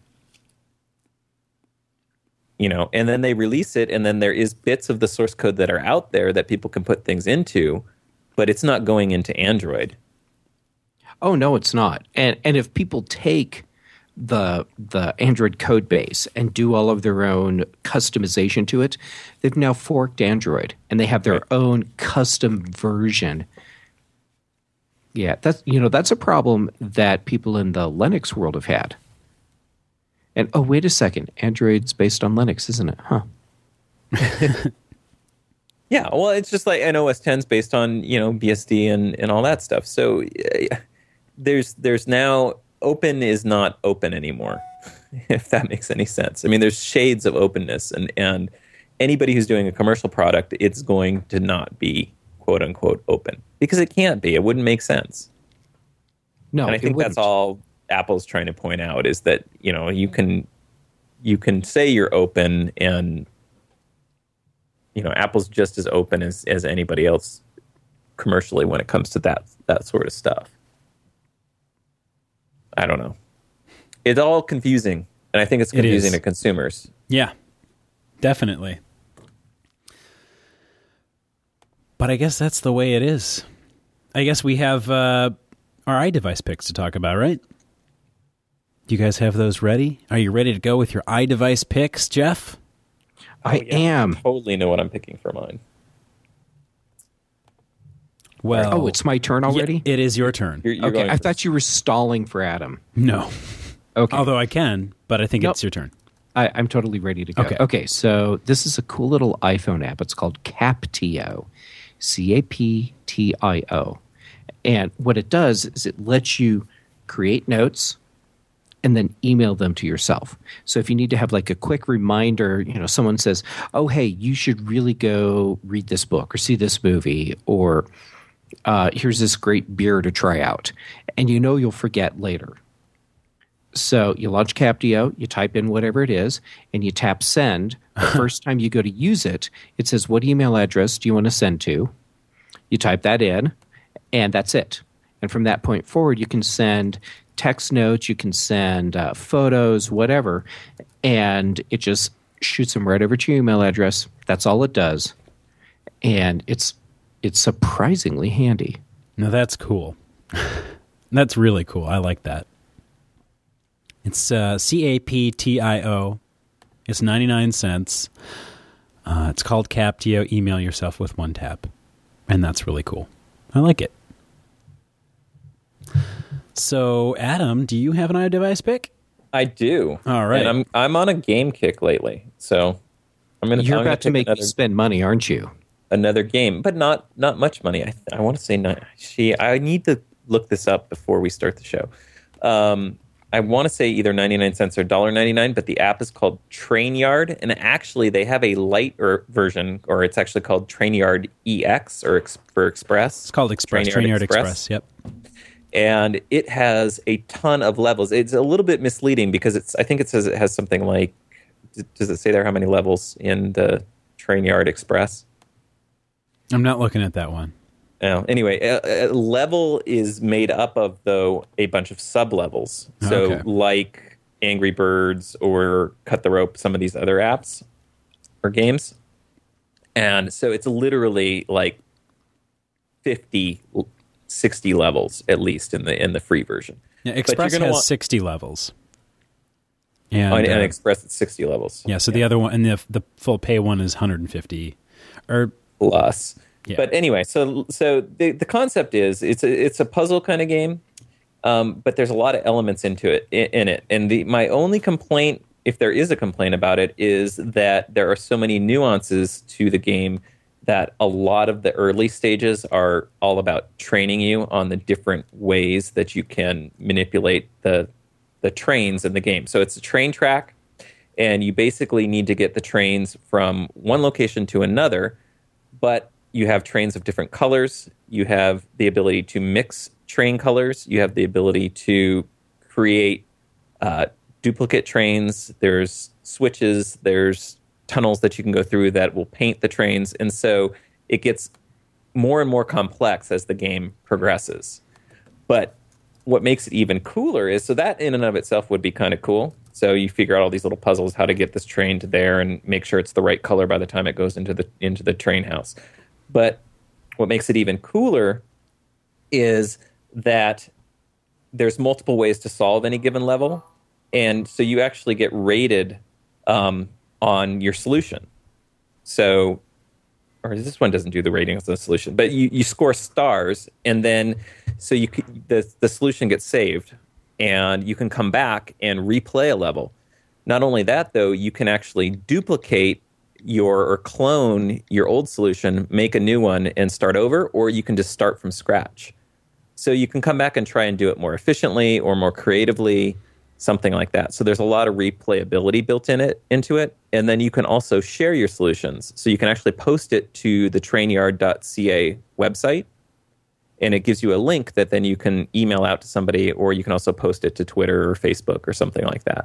You know, and then they release it, and then there is bits of the source code that are out there that people can put things into, but it's not going into Android. Oh, no, it's not. And and if people take the the Android code base and do all of their own customization to it, they've now forked Android, and they have their right. own custom version. Yeah, that's you know that's a problem that people in the Linux world have had. And oh, wait a second, Android's based on Linux, isn't it? Huh. Yeah, well, it's just like an O S ten's based on, you know, B S D and, and all that stuff. So uh, there's there's now open is not open anymore, if that makes any sense. I mean, there's shades of openness, and, and anybody who's doing a commercial product, it's going to not be quote unquote open because it can't be. It wouldn't make sense. No, and I think that's all Apple's trying to point out, is that, you know, you can you can say you're open, and you know, Apple's just as open as, as anybody else commercially when it comes to that that sort of stuff. I don't know. It's all confusing, and I think it's confusing to consumers. Yeah, definitely. But I guess that's the way it is. I guess we have uh, our iDevice picks to talk about, right? Do you guys have those ready? Are you ready to go with your iDevice picks, Jeff? I oh, yeah. am. I totally know what I'm picking for mine. Well, oh, it's my turn already? Yeah, it is your turn. You're, you're okay, I first. thought you were stalling for Adam. No. Okay. Although I can, but I think nope. it's your turn. I, I'm totally ready to go. Okay. Okay, so this is a cool little iPhone app. It's called Captio, C A P T I O. And what it does is it lets you create notes and then email them to yourself. So if you need to have like a quick reminder, you know, someone says, oh, hey, you should really go read this book or see this movie, or uh, here's this great beer to try out. And you know you'll forget later. So you launch Captio, you type in whatever it is, and you tap send. The first time you go to use it, it says, what email address do you want to send to? You type that in, and that's it. And from that point forward, you can send text notes, you can send uh, photos, whatever, and it just shoots them right over to your email address. That's all it does. And it's it's surprisingly handy. Now that's cool. That's really cool. I like that. It's uh, C A P T I O. It's ninety-nine cents. Uh, it's called Captio. Email yourself with one tap. And that's really cool. I like it. So, Adam, do you have an iDevice pick? I do. All right. And I'm I'm on a game kick lately. So I'm going to You're I'm about to make another, me spend money, aren't you? Another game, but not not much money. I I want to say not. She. I need to look this up before we start the show. Um, I want to say either ninety-nine cents or one dollar ninety-nine, but the app is called TrainYard, and actually they have a light or version, or it's actually called TrainYard E X or ex, for Express. It's called Express. TrainYard, TrainYard Express. Express. Yep. And it has a ton of levels. It's a little bit misleading because it's. I think it says it has something like. Does it say there how many levels in the TrainYard Express? I'm not looking at that one. Oh, anyway, a, a level is made up of, though, a bunch of sub-levels. So, Okay. like Angry Birds or Cut the Rope, some of these other apps or games. And so it's literally like fifty, sixty levels, at least, in the in the free version. Yeah, Express has gonna want- sixty levels. And, And, and uh, Express, it's sixty levels. yeah, so the other one, and the the full pay one is one hundred fifty. Or Plus. Yeah. But anyway, so so the the concept is it's a it's a puzzle kind of game, um, but there's a lot of elements into it in, in it. And the my only complaint, if there is a complaint about it, is that there are so many nuances to the game that a lot of the early stages are all about training you on the different ways that you can manipulate the the trains in the game. So it's a train track, and you basically need to get the trains from one location to another, but you have trains of different colors. You have the ability to mix train colors. You have the ability to create uh, duplicate trains. There's switches. There's tunnels that you can go through that will paint the trains. And so it gets more and more complex as the game progresses. But what makes it even cooler is, so that in and of itself would be kind of cool. So you figure out all these little puzzles, how to get this train to there and make sure it's the right color by the time it goes into the into the train house. But what makes it even cooler is that there's multiple ways to solve any given level. And so you actually get rated um, on your solution. So, or this one doesn't do the rating as the solution, but you, you score stars, and then so you the the solution gets saved, and you can come back and replay a level. Not only that, though, you can actually duplicate your or clone your old solution, make a new one, and start over, or you can just start from scratch. So you can come back and try and do it more efficiently or more creatively, something like that. So there's a lot of replayability built in it into it, and then you can also share your solutions. So you can actually post it to the trainyard dot c a website, and it gives you a link that then you can email out to somebody, or you can also post it to Twitter or Facebook or something like that.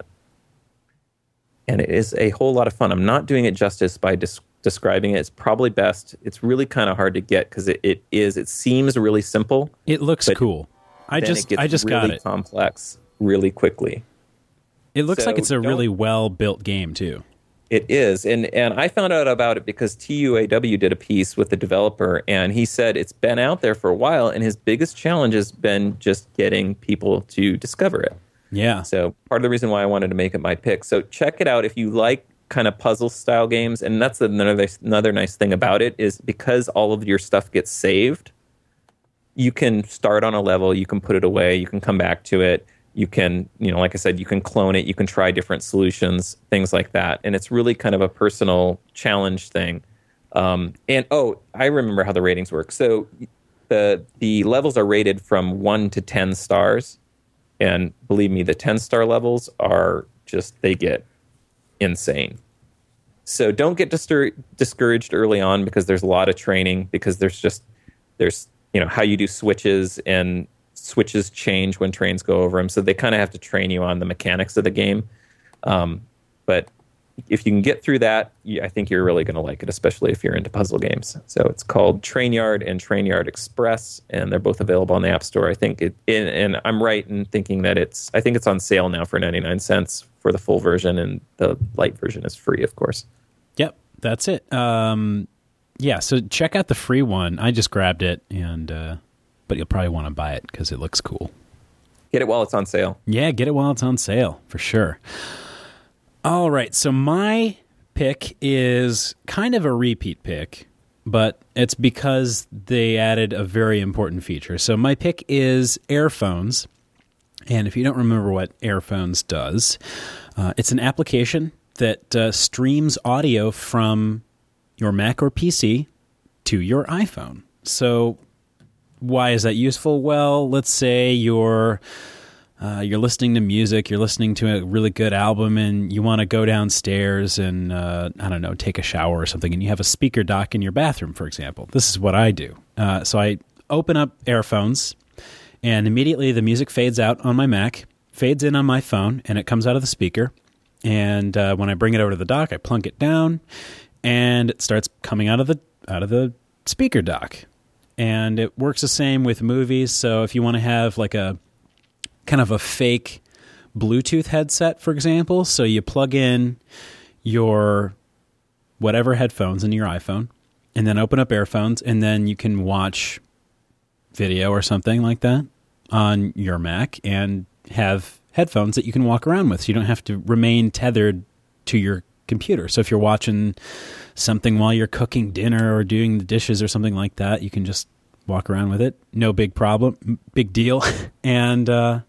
And it is a whole lot of fun. I'm not doing it justice by des- describing it. It's probably best. It's really kind of hard to get because it, it is. It seems really simple. it looks But cool. I then just it gets I just really got it. complex really quickly. It looks So like it's a don't- really well built game too. It is, and and I found out about it because T U A W did a piece with the developer, and he said it's been out there for a while, and his biggest challenge has been just getting people to discover it. Yeah. So part of the reason why I wanted to make it my pick. So check it out if you like kind of puzzle style games, and that's another another nice thing about it is because all of your stuff gets saved. You can start on a level, you can put it away, you can come back to it. You can, you know, like I said, you can clone it, you can try different solutions, things like that. And it's really kind of a personal challenge thing. Um, and, oh, I remember how the ratings work. So the the levels are rated from one to ten stars. And believe me, the ten-star levels are just, they get insane. So don't get distur- discouraged early on because there's a lot of training, because there's just, there's, you know, how you do switches, and switches change when trains go over them. So they kind of have to train you on the mechanics of the game. Um, but if you can get through that, you, I think you're really going to like it, especially if you're into puzzle games. So it's called TrainYard and TrainYard Express, and they're both available on the App Store. I think it, and, and I'm right in thinking that it's, I think it's on sale now for ninety-nine cents for the full version, and the light version is free, of course. Yep, that's it. Um, yeah, so check out the free one. I just grabbed it, and uh, but you'll probably want to buy it because it looks cool. Get it while it's on sale. Yeah, get it while it's on sale, for sure. All right, so my pick is kind of a repeat pick, but it's because they added a very important feature. So my pick is Airphones. And if you don't remember what Airphones does, uh, it's an application that uh, streams audio from your Mac or P C to your iPhone. So why is that useful? Well, let's say you're uh, you're listening to music, you're listening to a really good album, and you want to go downstairs and, uh, I don't know, take a shower or something, and you have a speaker dock in your bathroom, for example. This is what I do. Uh, so I open up Airphones, and immediately the music fades out on my Mac, fades in on my phone, and it comes out of the speaker. And uh, when I bring it over to the dock, I plunk it down, and it starts coming out of the out of the speaker dock. And it works the same with movies. So if you want to have like a kind of a fake Bluetooth headset, for example, so you plug in your whatever headphones into your iPhone, and then open up Airphones, and then you can watch video or something like that on your Mac and have headphones that you can walk around with, so you don't have to remain tethered to your computer. So if you're watching something while you're cooking dinner or doing the dishes or something like that, you can just walk around with it. No big problem, big deal. And uh,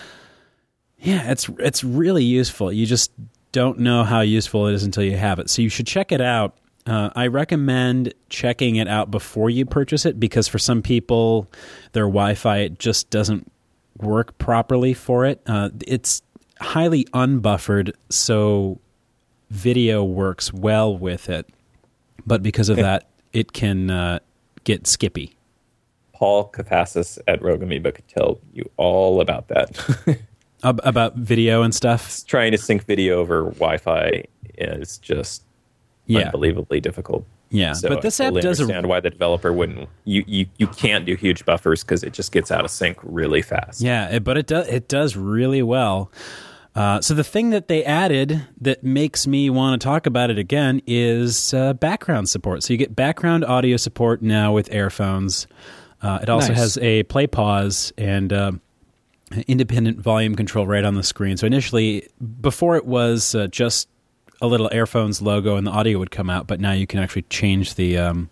yeah, it's it's really useful. You just don't know how useful it is until you have it. So you should check it out. Uh, I recommend checking it out before you purchase it, because for some people, their Wi-Fi it just doesn't work properly for it. Uh, it's highly unbuffered, so video works well with it, but because of that, it can uh, get skippy. Paul Kafasis at Rogue Amoeba could tell you all about that. Ab- about video and stuff? Trying to sync video over Wi-Fi is just yeah. unbelievably difficult. Yeah, so but this I app totally does understand a, why the developer wouldn't. You, you you can't do huge buffers because it just gets out of sync really fast. Yeah, it, but it does it does really well. Uh, so the thing that they added that makes me want to talk about it again is uh, background support. So you get background audio support now with Airphones. Uh, it also Nice. has a play pause and uh, independent volume control right on the screen. So initially, before it was uh, just a little Airphones logo and the audio would come out, but now you can actually change the um,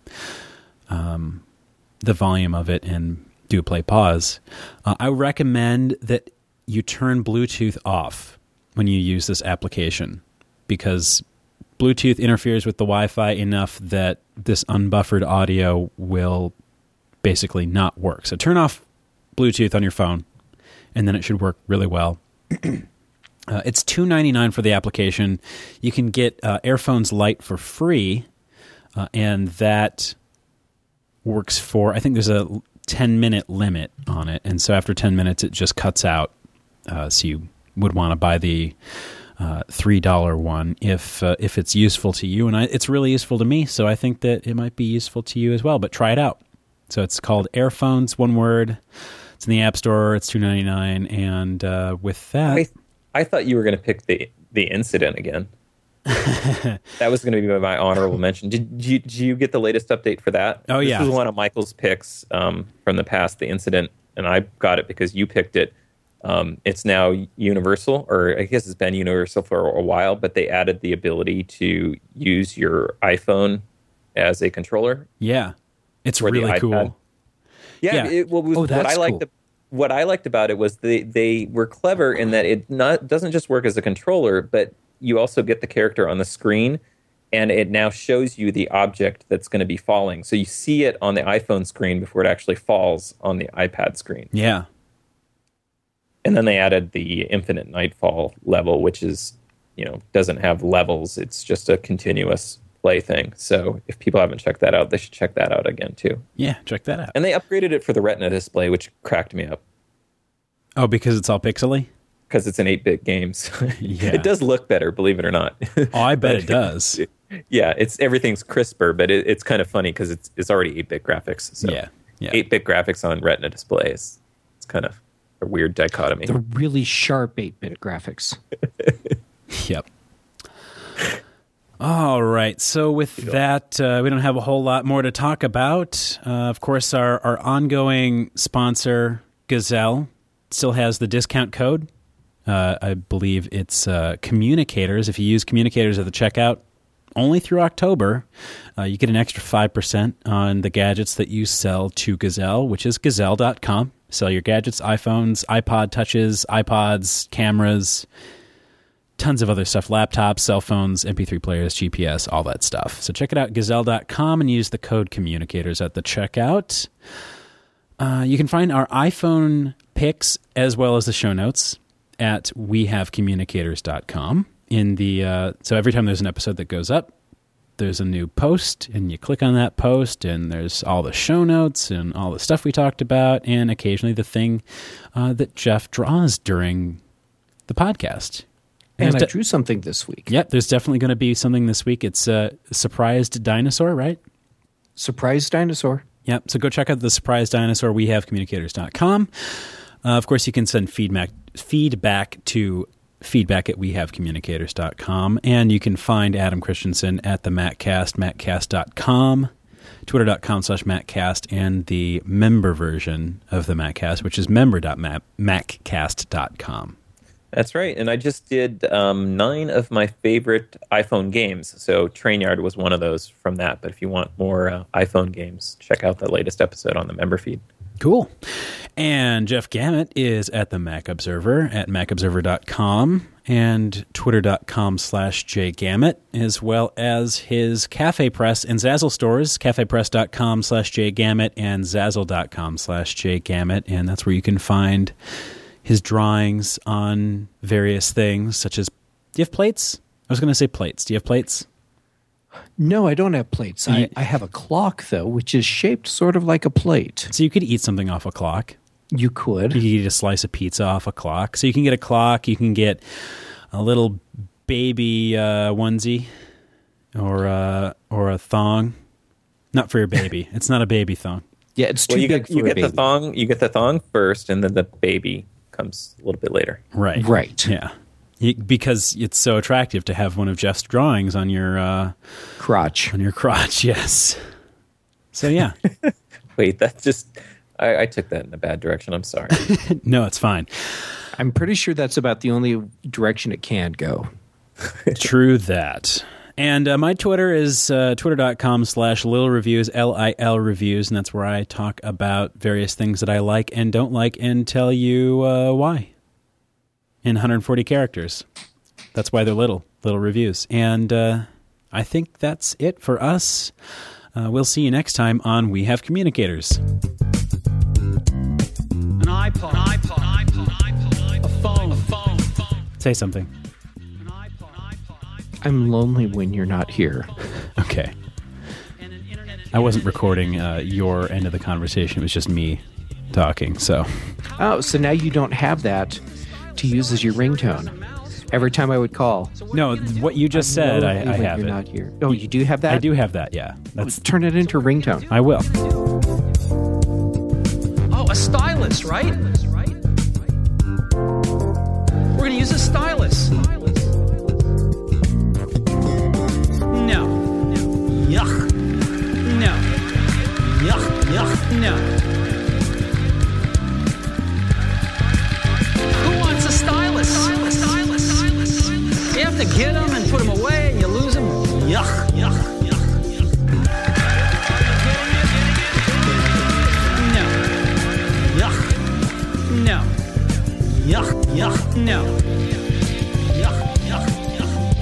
um, the volume of it and do a play pause. Uh, I recommend that you turn Bluetooth off when you use this application, because Bluetooth interferes with the Wi-Fi enough that this unbuffered audio will basically not work. So turn off Bluetooth on your phone, and then it should work really well. uh, it's two dollars and ninety-nine cents for the application. You can get uh, Airphones Lite for free, uh, and that works for, I think there's a ten-minute limit on it, and so after ten minutes, it just cuts out. Uh, so you would want to buy the uh, three dollars one if uh, if it's useful to you. And I, it's really useful to me, so I think that it might be useful to you as well. But try it out. So it's called Airphones, one word. It's in the App Store. It's two dollars and ninety-nine cents. And uh, with that... I, I thought you were going to pick the, the incident again. That was going to be my honorable mention. Did you, did you get the latest update for that? Oh, this yeah. This was one of Michael's picks um, from the past, the incident, and I got it because you picked it. Um, it's now universal, or I guess it's been universal for a while, but they added the ability to use your iPhone as a controller. Yeah. It's for the really iPad. cool. Yeah, Yeah. It, what, was, Oh, what that's I liked cool. what I liked about it was they they were clever in that it not doesn't just work as a controller, but you also get the character on the screen, and it now shows you the object that's going to be falling. So you see it on the iPhone screen before it actually falls on the iPad screen. Yeah. And then they added the infinite nightfall level, which is, you know, doesn't have levels. It's just a continuous play thing. So if people haven't checked that out, they should check that out again too. Yeah, check that out. And they upgraded it for the Retina display, which cracked me up Oh, because it's all pixely? because it's an eight-bit game. So Yeah. it does look better, believe it or not. Oh, I bet it does. Yeah, it's everything's crisper, but it, it's kind of funny because it's it's already eight-bit graphics. So Yeah, yeah. eight-bit graphics on Retina displays. It's kind of a weird dichotomy. The really sharp eight-bit graphics. Yep. All right. So with that, uh, we don't have a whole lot more to talk about. Uh, of course, our, our ongoing sponsor, Gazelle, still has the discount code. Uh, I believe it's uh, Communicators. If you use Communicators at the checkout, only through October, uh, you get an extra five percent on the gadgets that you sell to Gazelle, which is gazelle dot com. Sell your gadgets, iPhones, iPod Touches, iPods, cameras, tons of other stuff, laptops, cell phones, M P three players, G P S, all that stuff. So check it out, gazelle dot com, and use the code communicators at the checkout. Uh, you can find our iPhone pics as well as the show notes at we have communicators dot com. In the uh, so every time there's an episode that goes up, there's a new post, and you click on that post, and there's all the show notes and all the stuff we talked about, and occasionally the thing uh, that Jeff draws during the podcast. And, and I de- drew something this week. Yep, there's definitely going to be something this week. It's a surprised dinosaur, right? Surprise dinosaur. Yep, so go check out the surprise dinosaur, we have communicators dot com. Uh, of course, you can send feedback feedback to feedback at we have communicators dot com, and you can find Adam Christensen at the MacCast, maccast dot com, twitter dot com slash MacCast, and the member version of the MacCast, which is member dot maccast dot com. That's right, and I just did um, nine of my favorite iPhone games, so TrainYard was one of those from that, but if you want more uh, iPhone games, check out the latest episode on the member feed. Cool. And Jeff Gamet is at the Mac Observer at mac observer dot com and twitter dot com slash jgamet, as well as his Cafe Press and Zazzle stores, cafe press dot com slash jgamet and zazzle dot com slash jgamet, and that's where you can find his drawings on various things, such as, do you have plates? I was going to say plates. Do you have plates? No, I don't have plates. I, I have a clock, though, which is shaped sort of like a plate. So you could eat something off a clock. You could. You could eat a slice of pizza off a clock. So you can get a clock, you can get a little baby uh, onesie or, uh, or a thong. Not for your baby. It's not a baby thong. Yeah, it's too well, you big get, for you a get baby. the thong. You get the thong first, and then the baby comes a little bit later. Right. Right. Yeah. You, because it's so attractive to have one of Jeff's drawings on your uh, crotch. On your crotch, yes. So yeah. Wait, that just I, I took that in a bad direction. I'm sorry. No, it's fine. I'm pretty sure that's about the only direction it can go. True that. And uh, my Twitter is uh, twitter dot com slash Lil Reviews, L I L Reviews, and that's where I talk about various things that I like and don't like and tell you uh, why. In one hundred forty characters. That's why they're little, little reviews. And uh, I think that's it for us. Uh, we'll see you next time on We Have Communicators. An iPod, an iPod, an iPod, an iPod, a phone, a phone, a phone. Say something. An iPod, iPod, iPod. I'm lonely when you're not here. Okay. And an internet. I wasn't recording uh, your end of the conversation. It was just me talking, so. Oh, so now you don't have that to use as your ringtone. Every time I would call. No, what you just said, I, I have you're it. Not here. Oh, you do have that? I do have that, yeah. That's. Turn it into a ringtone. I will. Oh, a stylus, right? We're going to use a stylus. No. Yuck. No. Yuck, yuck, no. Who wants a stylus? Stylus, stylus, stylus. You have to get them and put them away and you lose them. Yuck, yuck, yuck, yuck. No. Yuck. No. Yuck, yuck, no. Yuck, yuck, yuck,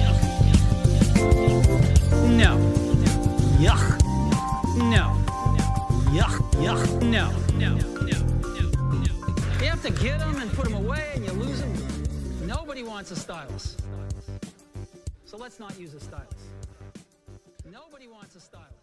yuck. No. Yuck. No. Yuck, yuck, no. No, no, no, no. You have to get them and put them away and you lose them. Nobody wants a stylus. So let's not use a stylus. Nobody wants a stylus.